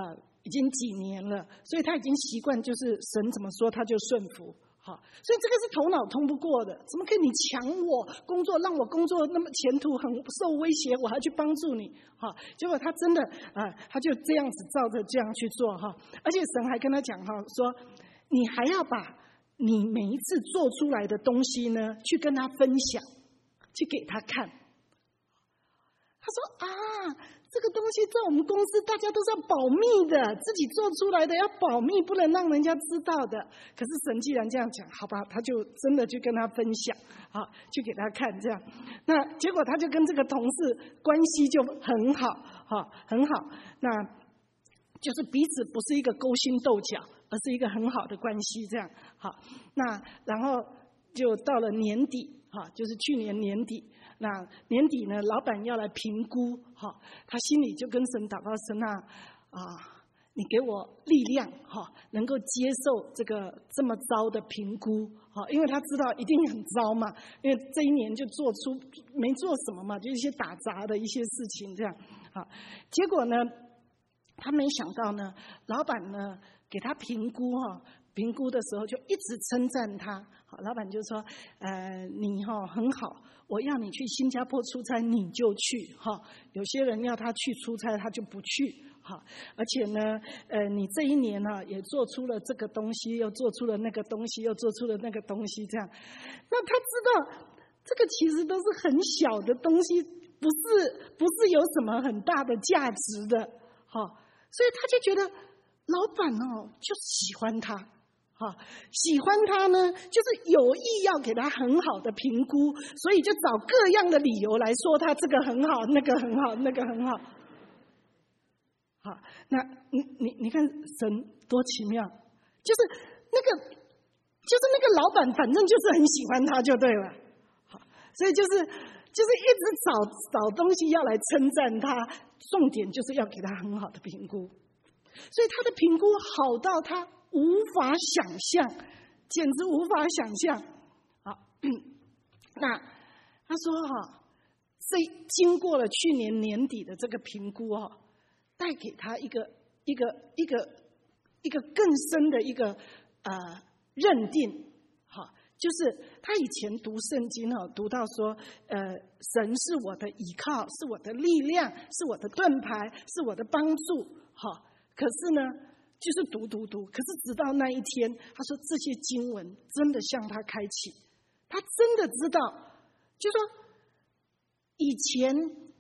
已经几年了，所以他已经习惯就是神怎么说他就顺服。好，所以这个是头脑通不过的，怎么可以你强我工作，让我工作那么前途很受威胁，我还去帮助你？哈，结果他真的啊，他就这样子照着这样去做哈，而且神还跟他讲哈，说你还要把你每一次做出来的东西呢，去跟他分享，去给他看。他说啊，这个东西在我们公司大家都是要保密的，自己做出来的要保密，不能让人家知道的。可是神既然这样讲，好吧，他就真的去跟他分享，啊，去给他看这样。那结果他就跟这个同事关系就很好，哈，很好。那就是彼此不是一个勾心斗角，而是一个很好的关系这样。好，那然后就到了年底，哈，就是去年年底。那年底呢，老板要来评估，哈，他心里就跟神祷告，神啊，啊，你给我力量，哈，能够接受这个这么糟的评估，哈，因为他知道一定很糟嘛，因为这一年就做出没做什么嘛，就一些打杂的一些事情这样，啊，结果呢，他没想到呢，老板呢给他评估，哈。评估的时候就一直称赞他，好，老板就说，呃，你哈、哦、很好，我要你去新加坡出差你就去哈，有些人要他去出差他就不去哈，而且呢，呃，你这一年呢、啊、也做出了这个东西，又做出了那个东西，又做出了那个东西，这样，那他知道这个其实都是很小的东西，不是不是有什么很大的价值的，哈，所以他就觉得老板哦就喜欢他。啊，喜欢他呢，就是有意要给他很好的评估，所以就找各样的理由来说他这个很好，那个很好，那个很好。好，那你你你看神多奇妙，就是那个就是那个老板，反正就是很喜欢他就对了。好，所以就是就是一直找找东西要来称赞他，重点就是要给他很好的评估，所以他的评估好到他无法想象，简直无法想象。好，那他说哈，这经过了去年年底的这个评估哈，带给他一个一个一个一个更深的一个呃认定。好，就是他以前读圣经哈，读到说呃，神是我的依靠，是我的力量，是我的盾牌，是我的帮助。好，可是呢，就是读读读，可是直到那一天，他说这些经文真的向他开启，他真的知道，就说以前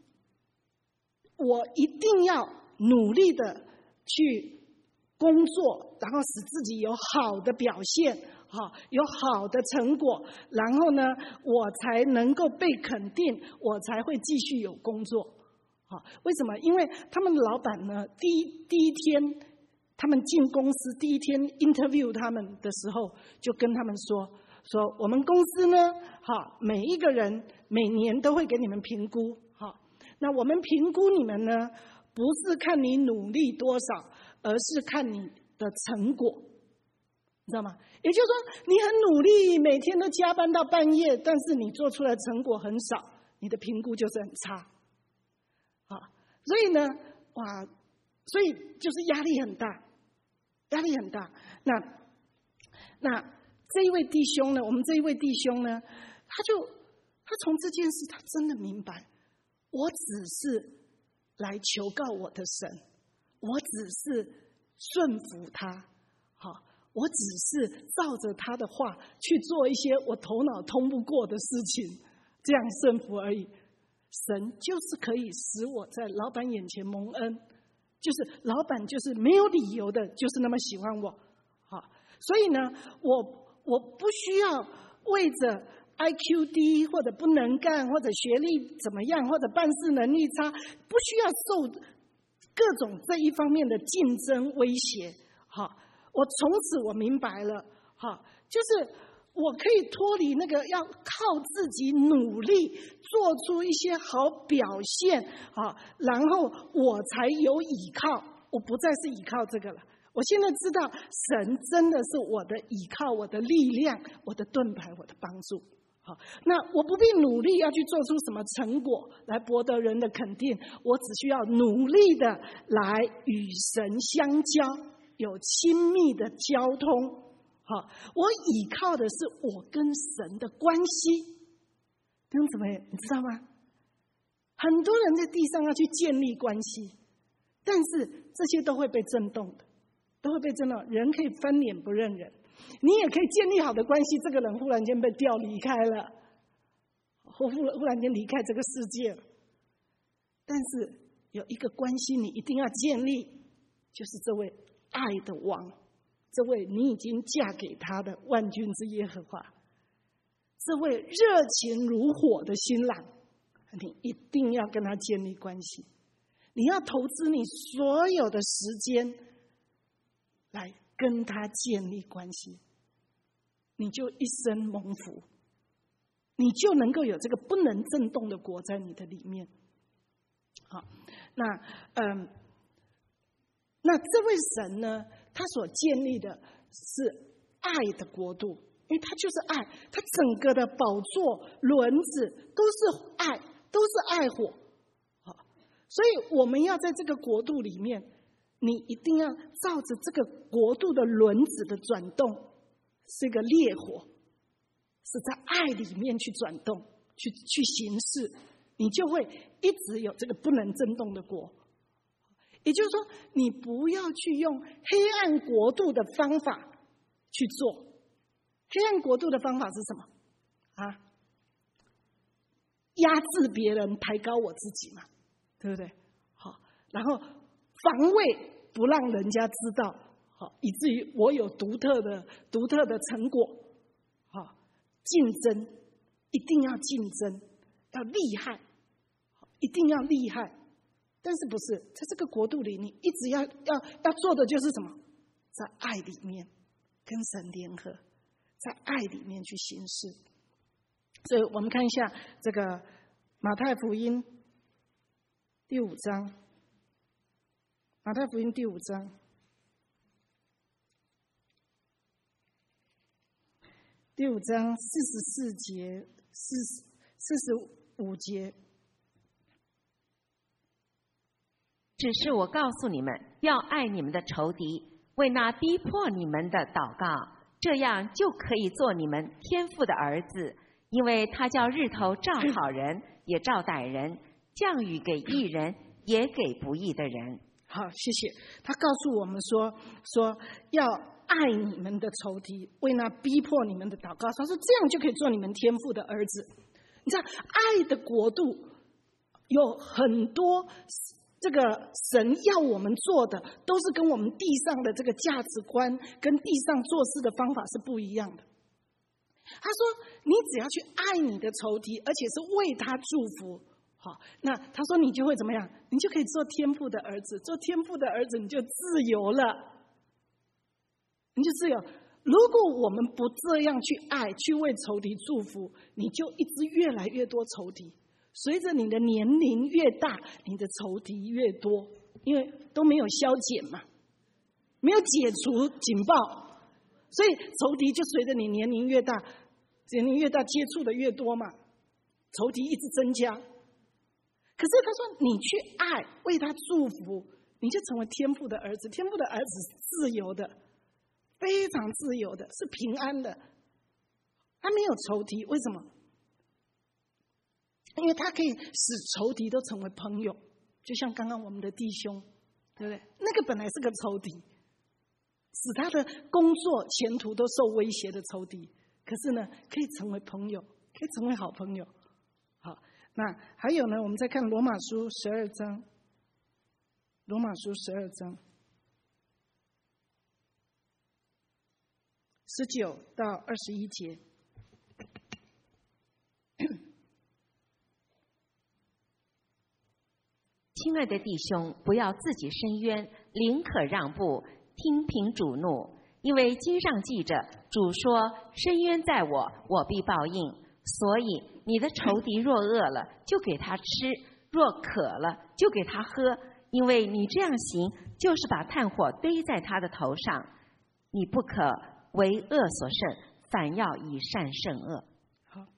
我一定要努力的去工作，然后使自己有好的表现，好，有好的成果，然后呢，我才能够被肯定，我才会继续有工作。好，为什么？因为他们老板呢，第一第一天。他们进公司第一天 interview 他们的时候，就跟他们说说我们公司呢，好，每一个人每年都会给你们评估，好，那我们评估你们呢，不是看你努力多少，而是看你的成果，你知道吗？也就是说，你很努力，每天都加班到半夜，但是你做出来成果很少，你的评估就是很差，好，所以呢，哇，所以就是压力很大。压力很大。那那这一位弟兄呢？我们这一位弟兄呢？他就他从这件事，他真的明白，我只是来求告我的神，我只是顺服他，好，我只是照着他的话去做一些我头脑通不过的事情，这样顺服而已。神就是可以使我在老板眼前蒙恩。就是老板就是没有理由的，就是那么喜欢我，好，所以呢，我我不需要为着 I Q 低或者不能干或者学历怎么样或者办事能力差，不需要受各种这一方面的竞争威胁，好，我从此我明白了，好，就是我可以脱离那个要靠自己努力做出一些好表现啊，然后我才有依靠，我不再是依靠这个了。我现在知道神真的是我的依靠，我的力量，我的盾牌，我的帮助好，那我不必努力要去做出什么成果来博得人的肯定，我只需要努力的来与神相交，有亲密的交通。好，我依靠的是我跟神的关系。弟兄姊妹，你知道吗？很多人在地上要去建立关系，但是这些都会被震动的，都会被震动。人可以翻脸不认人。你也可以建立好的关系，这个人忽然间被调离开了，或忽忽然间离开这个世界了。但是有一个关系你一定要建立，就是这位爱的王，这位你已经嫁给他的万军之耶和华，这位热情如火的新郎，你一定要跟他建立关系。你要投资你所有的时间来跟他建立关系，你就一生蒙福，你就能够有这个不能震动的国在你的里面。好，那嗯，那这位神呢，他所建立的是爱的国度，因为他就是爱，他整个的宝座轮子都是爱，都是爱火。好，所以我们要在这个国度里面，你一定要照着这个国度的轮子的转动，是一个烈火，是在爱里面去转动，去去行事，你就会一直有这个不能震动的国。也就是说，你不要去用黑暗国度的方法去做。黑暗国度的方法是什么？啊，压制别人，抬高我自己嘛，对不对？好，然后防卫不让人家知道，好，以至于我有独特的独特的成果。好，竞争一定要竞争，要厉害，一定要厉害。但是不是在这个国度里，你一直要要要做的就是什么？在爱里面跟神联合，在爱里面去行事。所以我们看一下这个马太福音第五章，马太福音第五章第五章四十四节、四四十五节。 只是我告诉你们，要爱你们的仇敌，为那逼迫你们的祷告，这样就可以做你们天父的儿子。因为他叫日头照好人，也照歹人；降雨给义人，也给不义的人。 好，谢谢。他告诉我们说，说要爱你们的仇敌，为那逼迫你们的祷告。他说这样就可以做你们天父的儿子。你知道，爱的国度有很多。这个神要我们做的，都是跟我们地上的这个价值观、跟地上做事的方法是不一样的。他说：“你只要去爱你的仇敌，而且是为他祝福，好，那他说你就会怎么样？你就可以做天父的儿子。做天父的儿子，你就自由了，你就自由。如果我们不这样去爱，去为仇敌祝福，你就一直越来越多仇敌。”随着你的年龄越大，你的仇敌越多，因为都没有消减嘛，没有解除警报，所以仇敌就随着你年龄越大，年龄越大接触的越多嘛，仇敌一直增加。可是他说你去爱，为他祝福，你就成为天父的儿子。天父的儿子是自由的，非常自由的，是平安的，他没有仇敌。为什么？因为他可以使仇敌都成为朋友，就像刚刚我们的弟兄，对不对？那个本来是个仇敌，使他的工作前途都受威胁的仇敌，可是呢，可以成为朋友，可以成为好朋友。好，那还有呢，我们再看罗马书十二章，罗马书十二章十九到二十一节。 亲爱的弟兄，不要自己伸冤，宁可让步，听凭主怒。因为经上记着，主说：“伸冤在我，我必报应。”所以你的仇敌若饿了，就给他吃；若渴了，就给他喝。因为你这样行，就是把炭火堆在他的头上。你不可为恶所胜，反要以善胜恶。 好，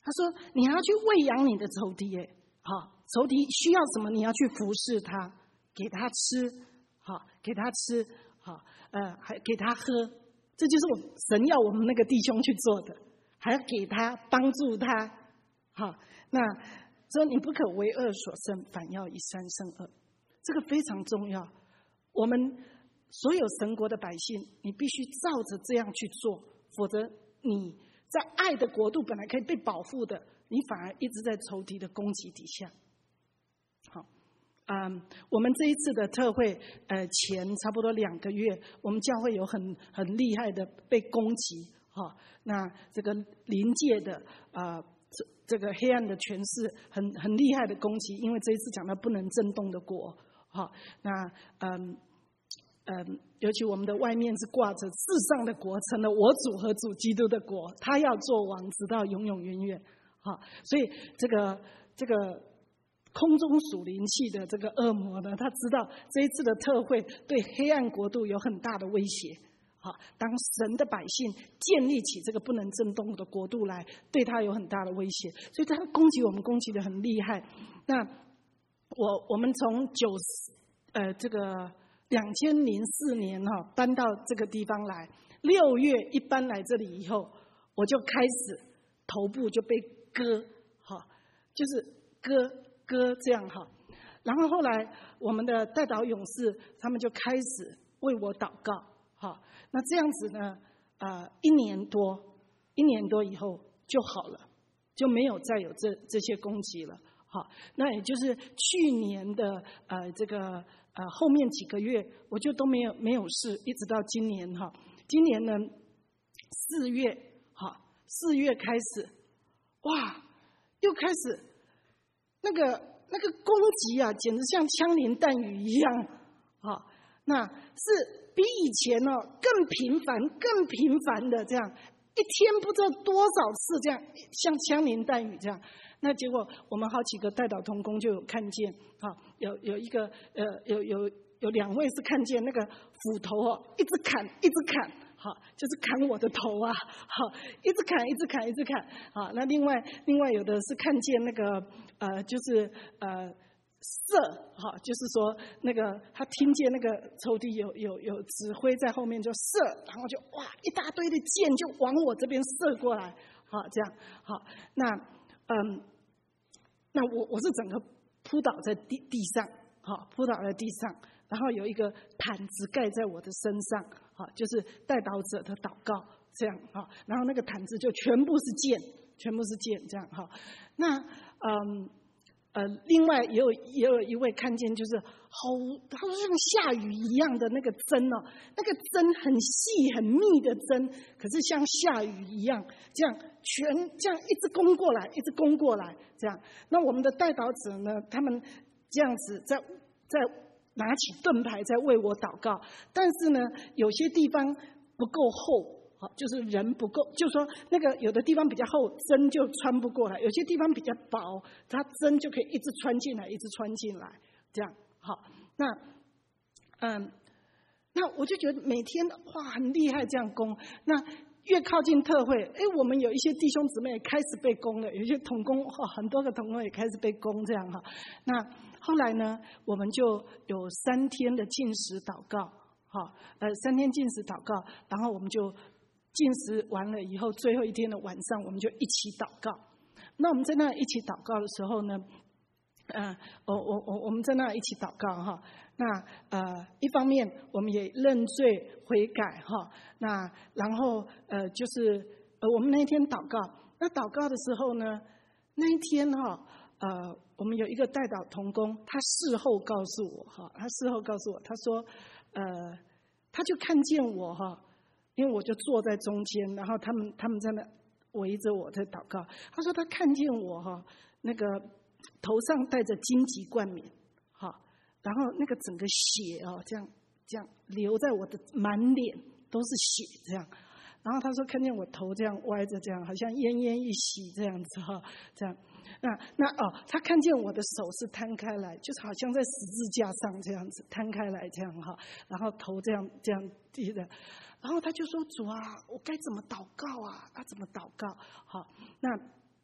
他说你还要去喂养你的仇敌，哎，好，仇敌需要什么，你要去服侍他，给他吃，好，给他吃，好，呃，还给他喝，这就是我神要我们那个弟兄去做的，还要给他帮助他，好，那说你不可为恶所胜，反要以善胜恶，这个非常重要。我们所有神国的百姓，你必须照着这样去做，否则你在爱的国度本来可以被保护的，你反而一直在仇敌的攻击底下。好，嗯，我们这一次的特会，呃，前差不多两个月，我们教会有很很厉害的被攻击，哈、哦，那这个临界的啊、呃，这这个黑暗的权势很很厉害的攻击，因为这一次讲到不能震动的国，哈、哦，那嗯。嗯，尤其我们的外面是挂着世上的国，成了我主和主基督的国，他要做王，直到永永远远。好，所以这个这个空中属灵气的这个恶魔呢，他知道这一次的特会对黑暗国度有很大的威胁。好，当神的百姓建立起这个不能震动的国度来，对他有很大的威胁，所以他攻击我们，攻击得很厉害。那我我们从九呃这个。两千零四年哈、哦、搬到这个地方来，六月一搬来这里以后，我就开始头部就被割，哈、哦，就是割割这样哈。然后后来我们的代祷勇士他们就开始为我祷告，哈、哦，那这样子呢，呃，一年多，一年多以后就好了，就没有再有这这些攻击了，好，那也就是去年的呃这个。呃，后面几个月我就都没有没有事，一直到今年哈。今年呢，四月哈，四月开始，哇，又开始那个那个攻击啊，简直像枪林弹雨一样啊。那是比以前哦更频繁、更频繁的这样，一天不知道多少次这样，像枪林弹雨这样。那结果我们好几个代祷同工就有看见，哈，有有一个呃有有有两位是看见那个斧头哦，一直砍一直砍，好，就是砍我的头啊，好，一直砍一直砍一直砍，好，那另外另外有的是看见那个呃就是呃射，哈，就是说那个他听见那个仇敌有有有指挥在后面就射，然后就哇一大堆的箭就往我这边射过来，好，这样好，那嗯。那我我是整个扑倒在地地上，好，扑倒在地上，然后有一个毯子盖在我的身上，好，就是代祷者的祷告这样，好，然后那个毯子就全部是箭，全部是箭这样，好，那嗯呃，另外也有也有一位看见就是好，他说像下雨一样的那个针哦，那个针很细很密的针，可是像下雨一样，这样全这样一直攻过来，一直攻过来，这样。那我们的代祷者呢，他们这样子在在拿起盾牌在为我祷告，但是呢，有些地方不够厚。就是人不够，就说那个有的地方比较厚，针就穿不过来；有些地方比较薄，它针就可以一直穿进来，一直穿进来，这样好。那嗯，那我就觉得每天哇很厉害，这样攻。那越靠近特会，哎，我们有一些弟兄姊妹也开始被攻了，有些同工哈，很多个同工也开始被攻，这样哈。那后来呢，我们就有三天的禁食祷告，哈，呃，三天禁食祷告，然后我们就。禁食完了以后，最后一天的晚上，我们就一起祷告。那我们在那一起祷告的时候呢，呃，我我我我们在那一起祷告哈。那呃，一方面我们也认罪悔改哈。那然后呃，就是呃，我们那一天祷告，那祷告的时候呢，那一天哈，呃，我们有一个代祷同工，他事后告诉我哈，他事后告诉我，他说，呃，他就看见我哈。因为我就坐在中间，然后他们他们在那围着我在祷告。他说他看见我哈，那个头上戴着荆棘冠冕，哈，然后那个整个血哦，这样这样流在我的满脸都是血这样。然后他说看见我头这样歪着，这样好像奄奄一息这样子哈，这样。那那哦，他看见我的手是摊开来，就是好像在十字架上这样子摊开来这样哈，然后头这样这样低的。然后他就说：“主啊，我该怎么祷告啊？啊，怎么祷告？好，那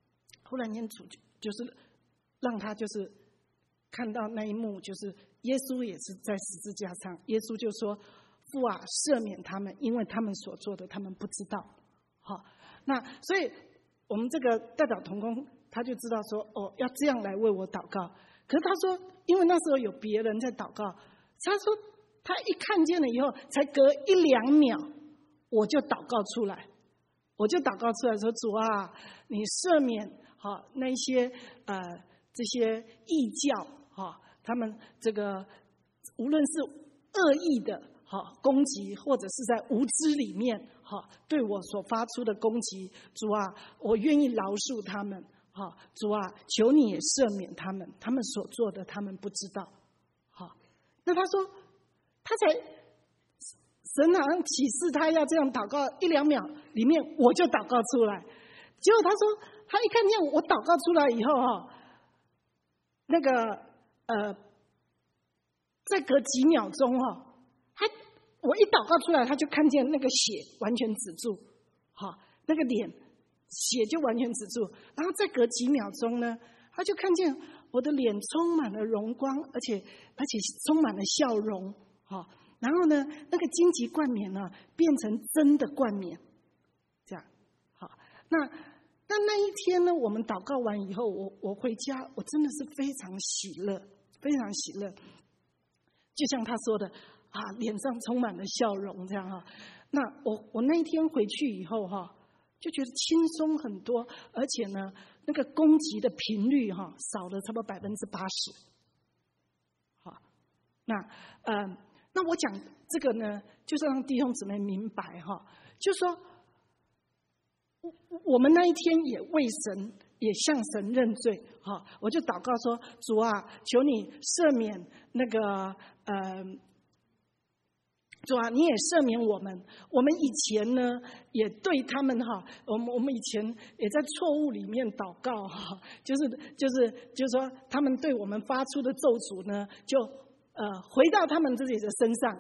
忽然间主就是让他就是看到那一幕，就是耶稣也是在十字架上，耶稣就说：“父啊，赦免他们，因为他们所做的，他们不知道。”好，那所以我们这个代表同工，他就知道说：“哦，要这样来为我祷告。”可是他说，因为那时候有别人在祷告，他说他一看见了以后，才隔一两秒，我就祷告出来，我就祷告出来说：“主啊，你赦免好那些呃这些异教哈，他们这个无论是恶意的哈攻击，或者是在无知里面哈对我所发出的攻击，主啊，我愿意饶恕他们。”好，主啊，求你也赦免他们，他们所做的，他们不知道。好，那他说，他才神好像启示他要这样祷告一两秒里面，我就祷告出来。结果他说，他一看见我祷告出来以后哈，那个呃，再隔几秒钟哈，他我一祷告出来，他就看见那个血完全止住，好，那个脸。血就完全止住，然后再隔几秒钟呢，他就看见我的脸充满了荣光，而且而且充满了笑容，好，然后呢，那个荆棘冠冕呢，变成真的冠冕，这样，好，那那那一天呢，我们祷告完以后，我我回家，我真的是非常喜乐，非常喜乐，就像他说的啊，脸上充满了笑容，这样哈。那我我那一天回去以后哈。就觉得轻松很多，而且呢，那个攻击的频率哈少了差不多百分之八十。好，那呃，那我讲这个呢，就是让弟兄姊妹明白哈，就说我我们那一天也为神也向神认罪哈，我就祷告说：主啊，求你赦免那个呃。主啊，你也赦免我们。我们以前呢，也对他们哈，我们我们以前也在错误里面祷告哈，就是就是就是说，他们对我们发出的咒诅呢，就呃回到他们自己的身上。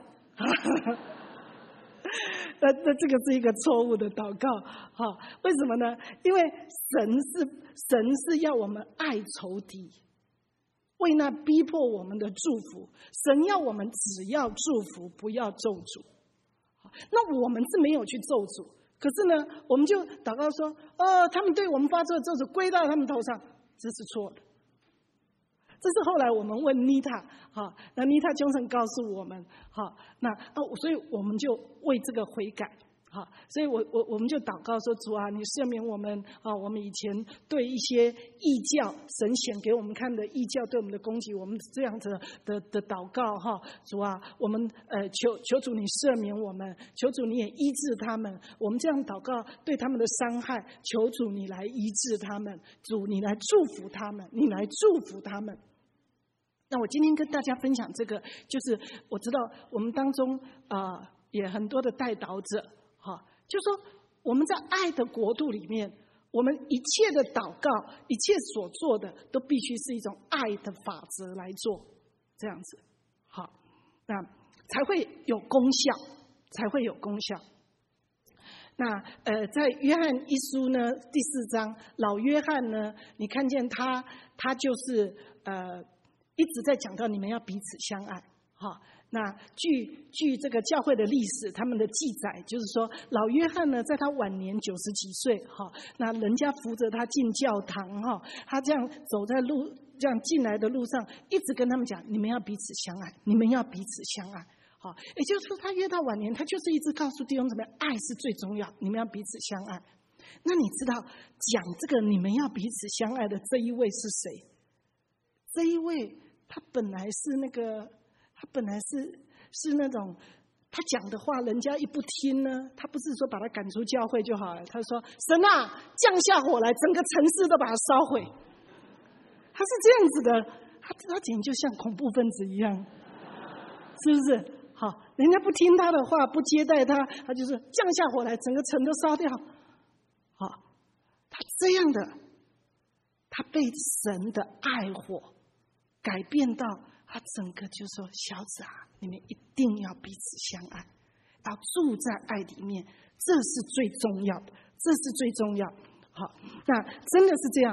那那这个是一个错误的祷告哈？为什么呢？因为神是神是要我们爱仇敌。为那逼迫我们的祝福，神要我们只要祝福，不要咒诅。那我们是没有去咒诅，可是呢，我们就祷告说：哦，他们对我们发出的咒诅归到他们头上，这是错的。这是后来我们问妮塔，哈，那妮塔先生告诉我们，哈，那哦，所以我们就为这个悔改。好，所以我我我们就祷告说：主啊，你赦免我们啊！我们以前对一些异教，神显给我们看的异教对我们的攻击，我们这样子的的祷告哈，主啊，我们呃求求主你赦免我们，求主你也医治他们。我们这样祷告对他们的伤害，求主你来医治他们，主你来祝福他们，你来祝福他们。那我今天跟大家分享这个，就是我知道我们当中啊、呃、也很多的代祷者。好，就说我们在爱的国度里面，我们一切的祷告，一切所做的，都必须是一种爱的法则来做，这样子，好，那才会有功效，才会有功效。那呃，在约翰一书呢第四章，老约翰呢，你看见他，他就是呃一直在讲到你们要彼此相爱，好。那据据这个教会的历史，他们的记载就是说，老约翰呢，在他晚年九十几岁，哈，那人家扶着他进教堂，哈，他这样走在路，这样进来的路上，一直跟他们讲：你们要彼此相爱，你们要彼此相爱。好，也就是说，他越到晚年，他就是一直告诉弟兄姊妹，爱是最重要，你们要彼此相爱。那你知道讲这个你们要彼此相爱的这一位是谁？这一位他本来是那个。他本来是是那种，他讲的话，人家一不听呢，他不是说把他赶出教会就好了。他说：“神啊，降下火来，整个城市都把它烧毁。”他是这样子的，他他简直就像恐怖分子一样，是不是？好，人家不听他的话，不接待他，他就是降下火来，整个城都烧掉。好，他这样的，他被神的爱火改变到。他整个就说：“小子啊，你们一定要彼此相爱，要住在爱里面，这是最重要的，这是最重要。”好，那真的是这样。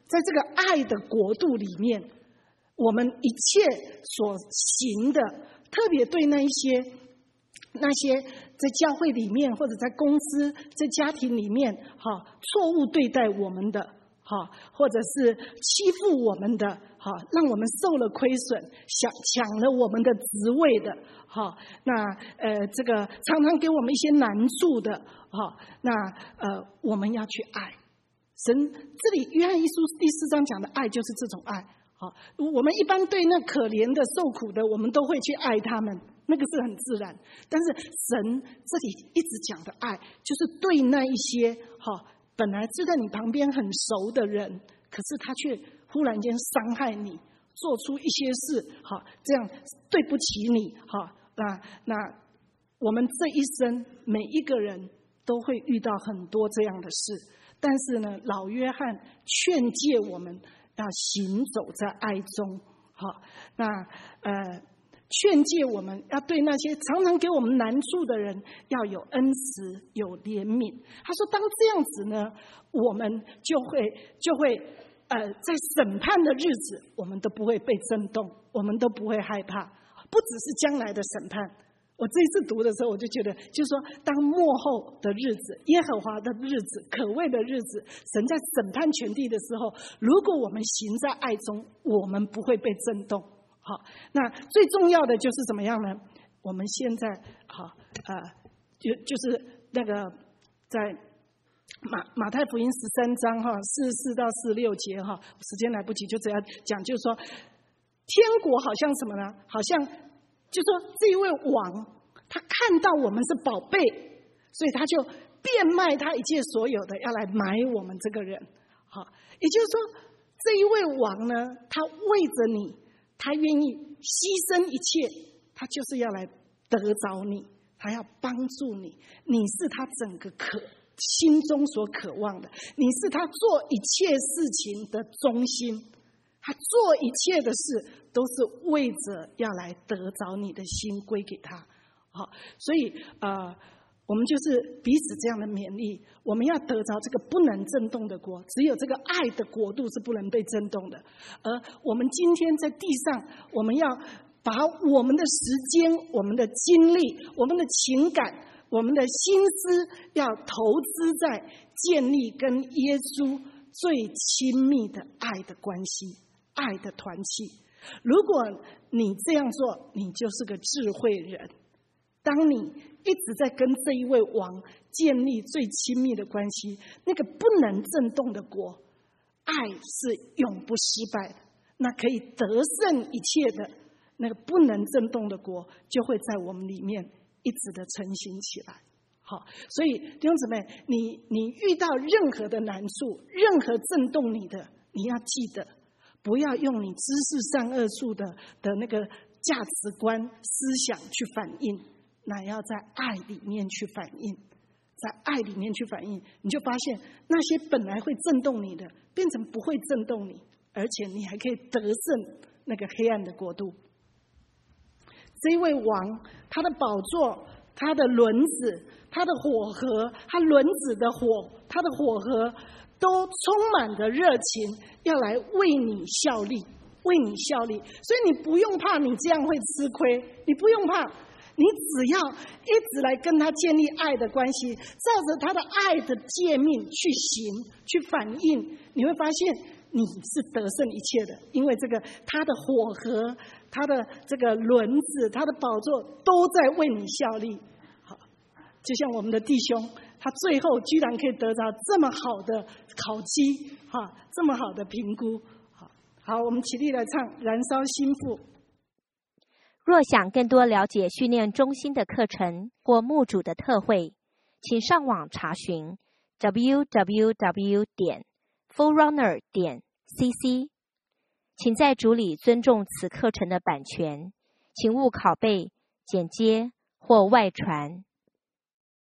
在这个爱的国度里面，我们一切所行的，特别对那一些那些在教会里面或者在公司在家庭里面哈错误对待我们的哈，或者是欺负我们的哈，让我们受了亏损，抢抢了我们的职位的哈，那呃这个常常给我们一些难处的哈，那呃我们要去爱神。这里约翰一书第四章讲的爱就是这种爱。好，我们一般对那可怜的受苦的，我们都会去爱他们，那个是很自然。但是神这里一直讲的爱，就是对那一些哈本来就在你旁边很熟的人，可是他却忽然间伤害你，做出一些事，哈，这样对不起你，哈，那那我们这一生每一个人都会遇到很多这样的事，但是呢，老约翰劝诫我们要行走在爱中，好，那呃，劝诫我们要对那些常常给我们难处的人要有恩慈、有怜悯。他说，当这样子呢，我们就会就会呃，在审判的日子，我们都不会被震动，我们都不会害怕。不只是将来的审判。我这一次读的时候，我就觉得，就是说，当末后的日子，耶和华的日子，可畏的日子，神在审判全地的时候，如果我们行在爱中，我们不会被震动。好，那最重要的就是怎么样呢？我们现在好呃，就就是那个在马马太福音十三章哈四十四到四十六节哈，时间来不及，就这样讲，就是说，天国好像什么呢？好像。就说这一位王，他看到我们是宝贝，所以他就变卖他一切所有的，要来买我们这个人。好，也就是说，这一位王呢，他为着你，他愿意牺牲一切，他就是要来得着你，他要帮助你，你是他整个渴心中所渴望的，你是他做一切事情的中心。他做一切的事都是为着要来得着你的心归给他，好，所以呃，我们就是彼此这样的勉励，我们要得着这个不能震动的国，只有这个爱的国度是不能被震动的。而我们今天在地上，我们要把我们的时间、我们的精力、我们的情感、我们的心思，要投资在建立跟耶稣最亲密的爱的关系。爱的团契，如果你这样做，你就是个智慧人。当你一直在跟这一位王建立最亲密的关系，那个不能震动的国，爱是永不失败的，那可以得胜一切的那个不能震动的国，就会在我们里面一直的成型起来。好，所以弟兄姊妹，你你遇到任何的难处，任何震动你的，你要记得。不要用你知识善恶树的的那个价值观思想去反应，乃要在爱里面去反应，在爱里面去反应，你就发现那些本来会震动你的，变成不会震动你，而且你还可以得胜那个黑暗的国度。这一位王，他的宝座，他的轮子，他的火河，他轮子的火，他的火河。都充满着热情，要来为你效力，为你效力。所以你不用怕你这样会吃亏，你不用怕，你只要一直来跟他建立爱的关系，照着他的爱的诫命去行，去反应，你会发现你是得胜一切的，因为这个他的火河，他的这个轮子，他的宝座都在为你效力。好，就像我们的弟兄。他最后居然可以得到这么好的考绩，哈，这么好的评估，好，好，我们起立来唱《燃烧心腹》。 若想更多了解训练中心的课程或牧主的特会，请上网查询 double-u double-u double-u 点 forerunner 点 c c。请在主里尊重此课程的版权，请勿拷贝、剪接或外传。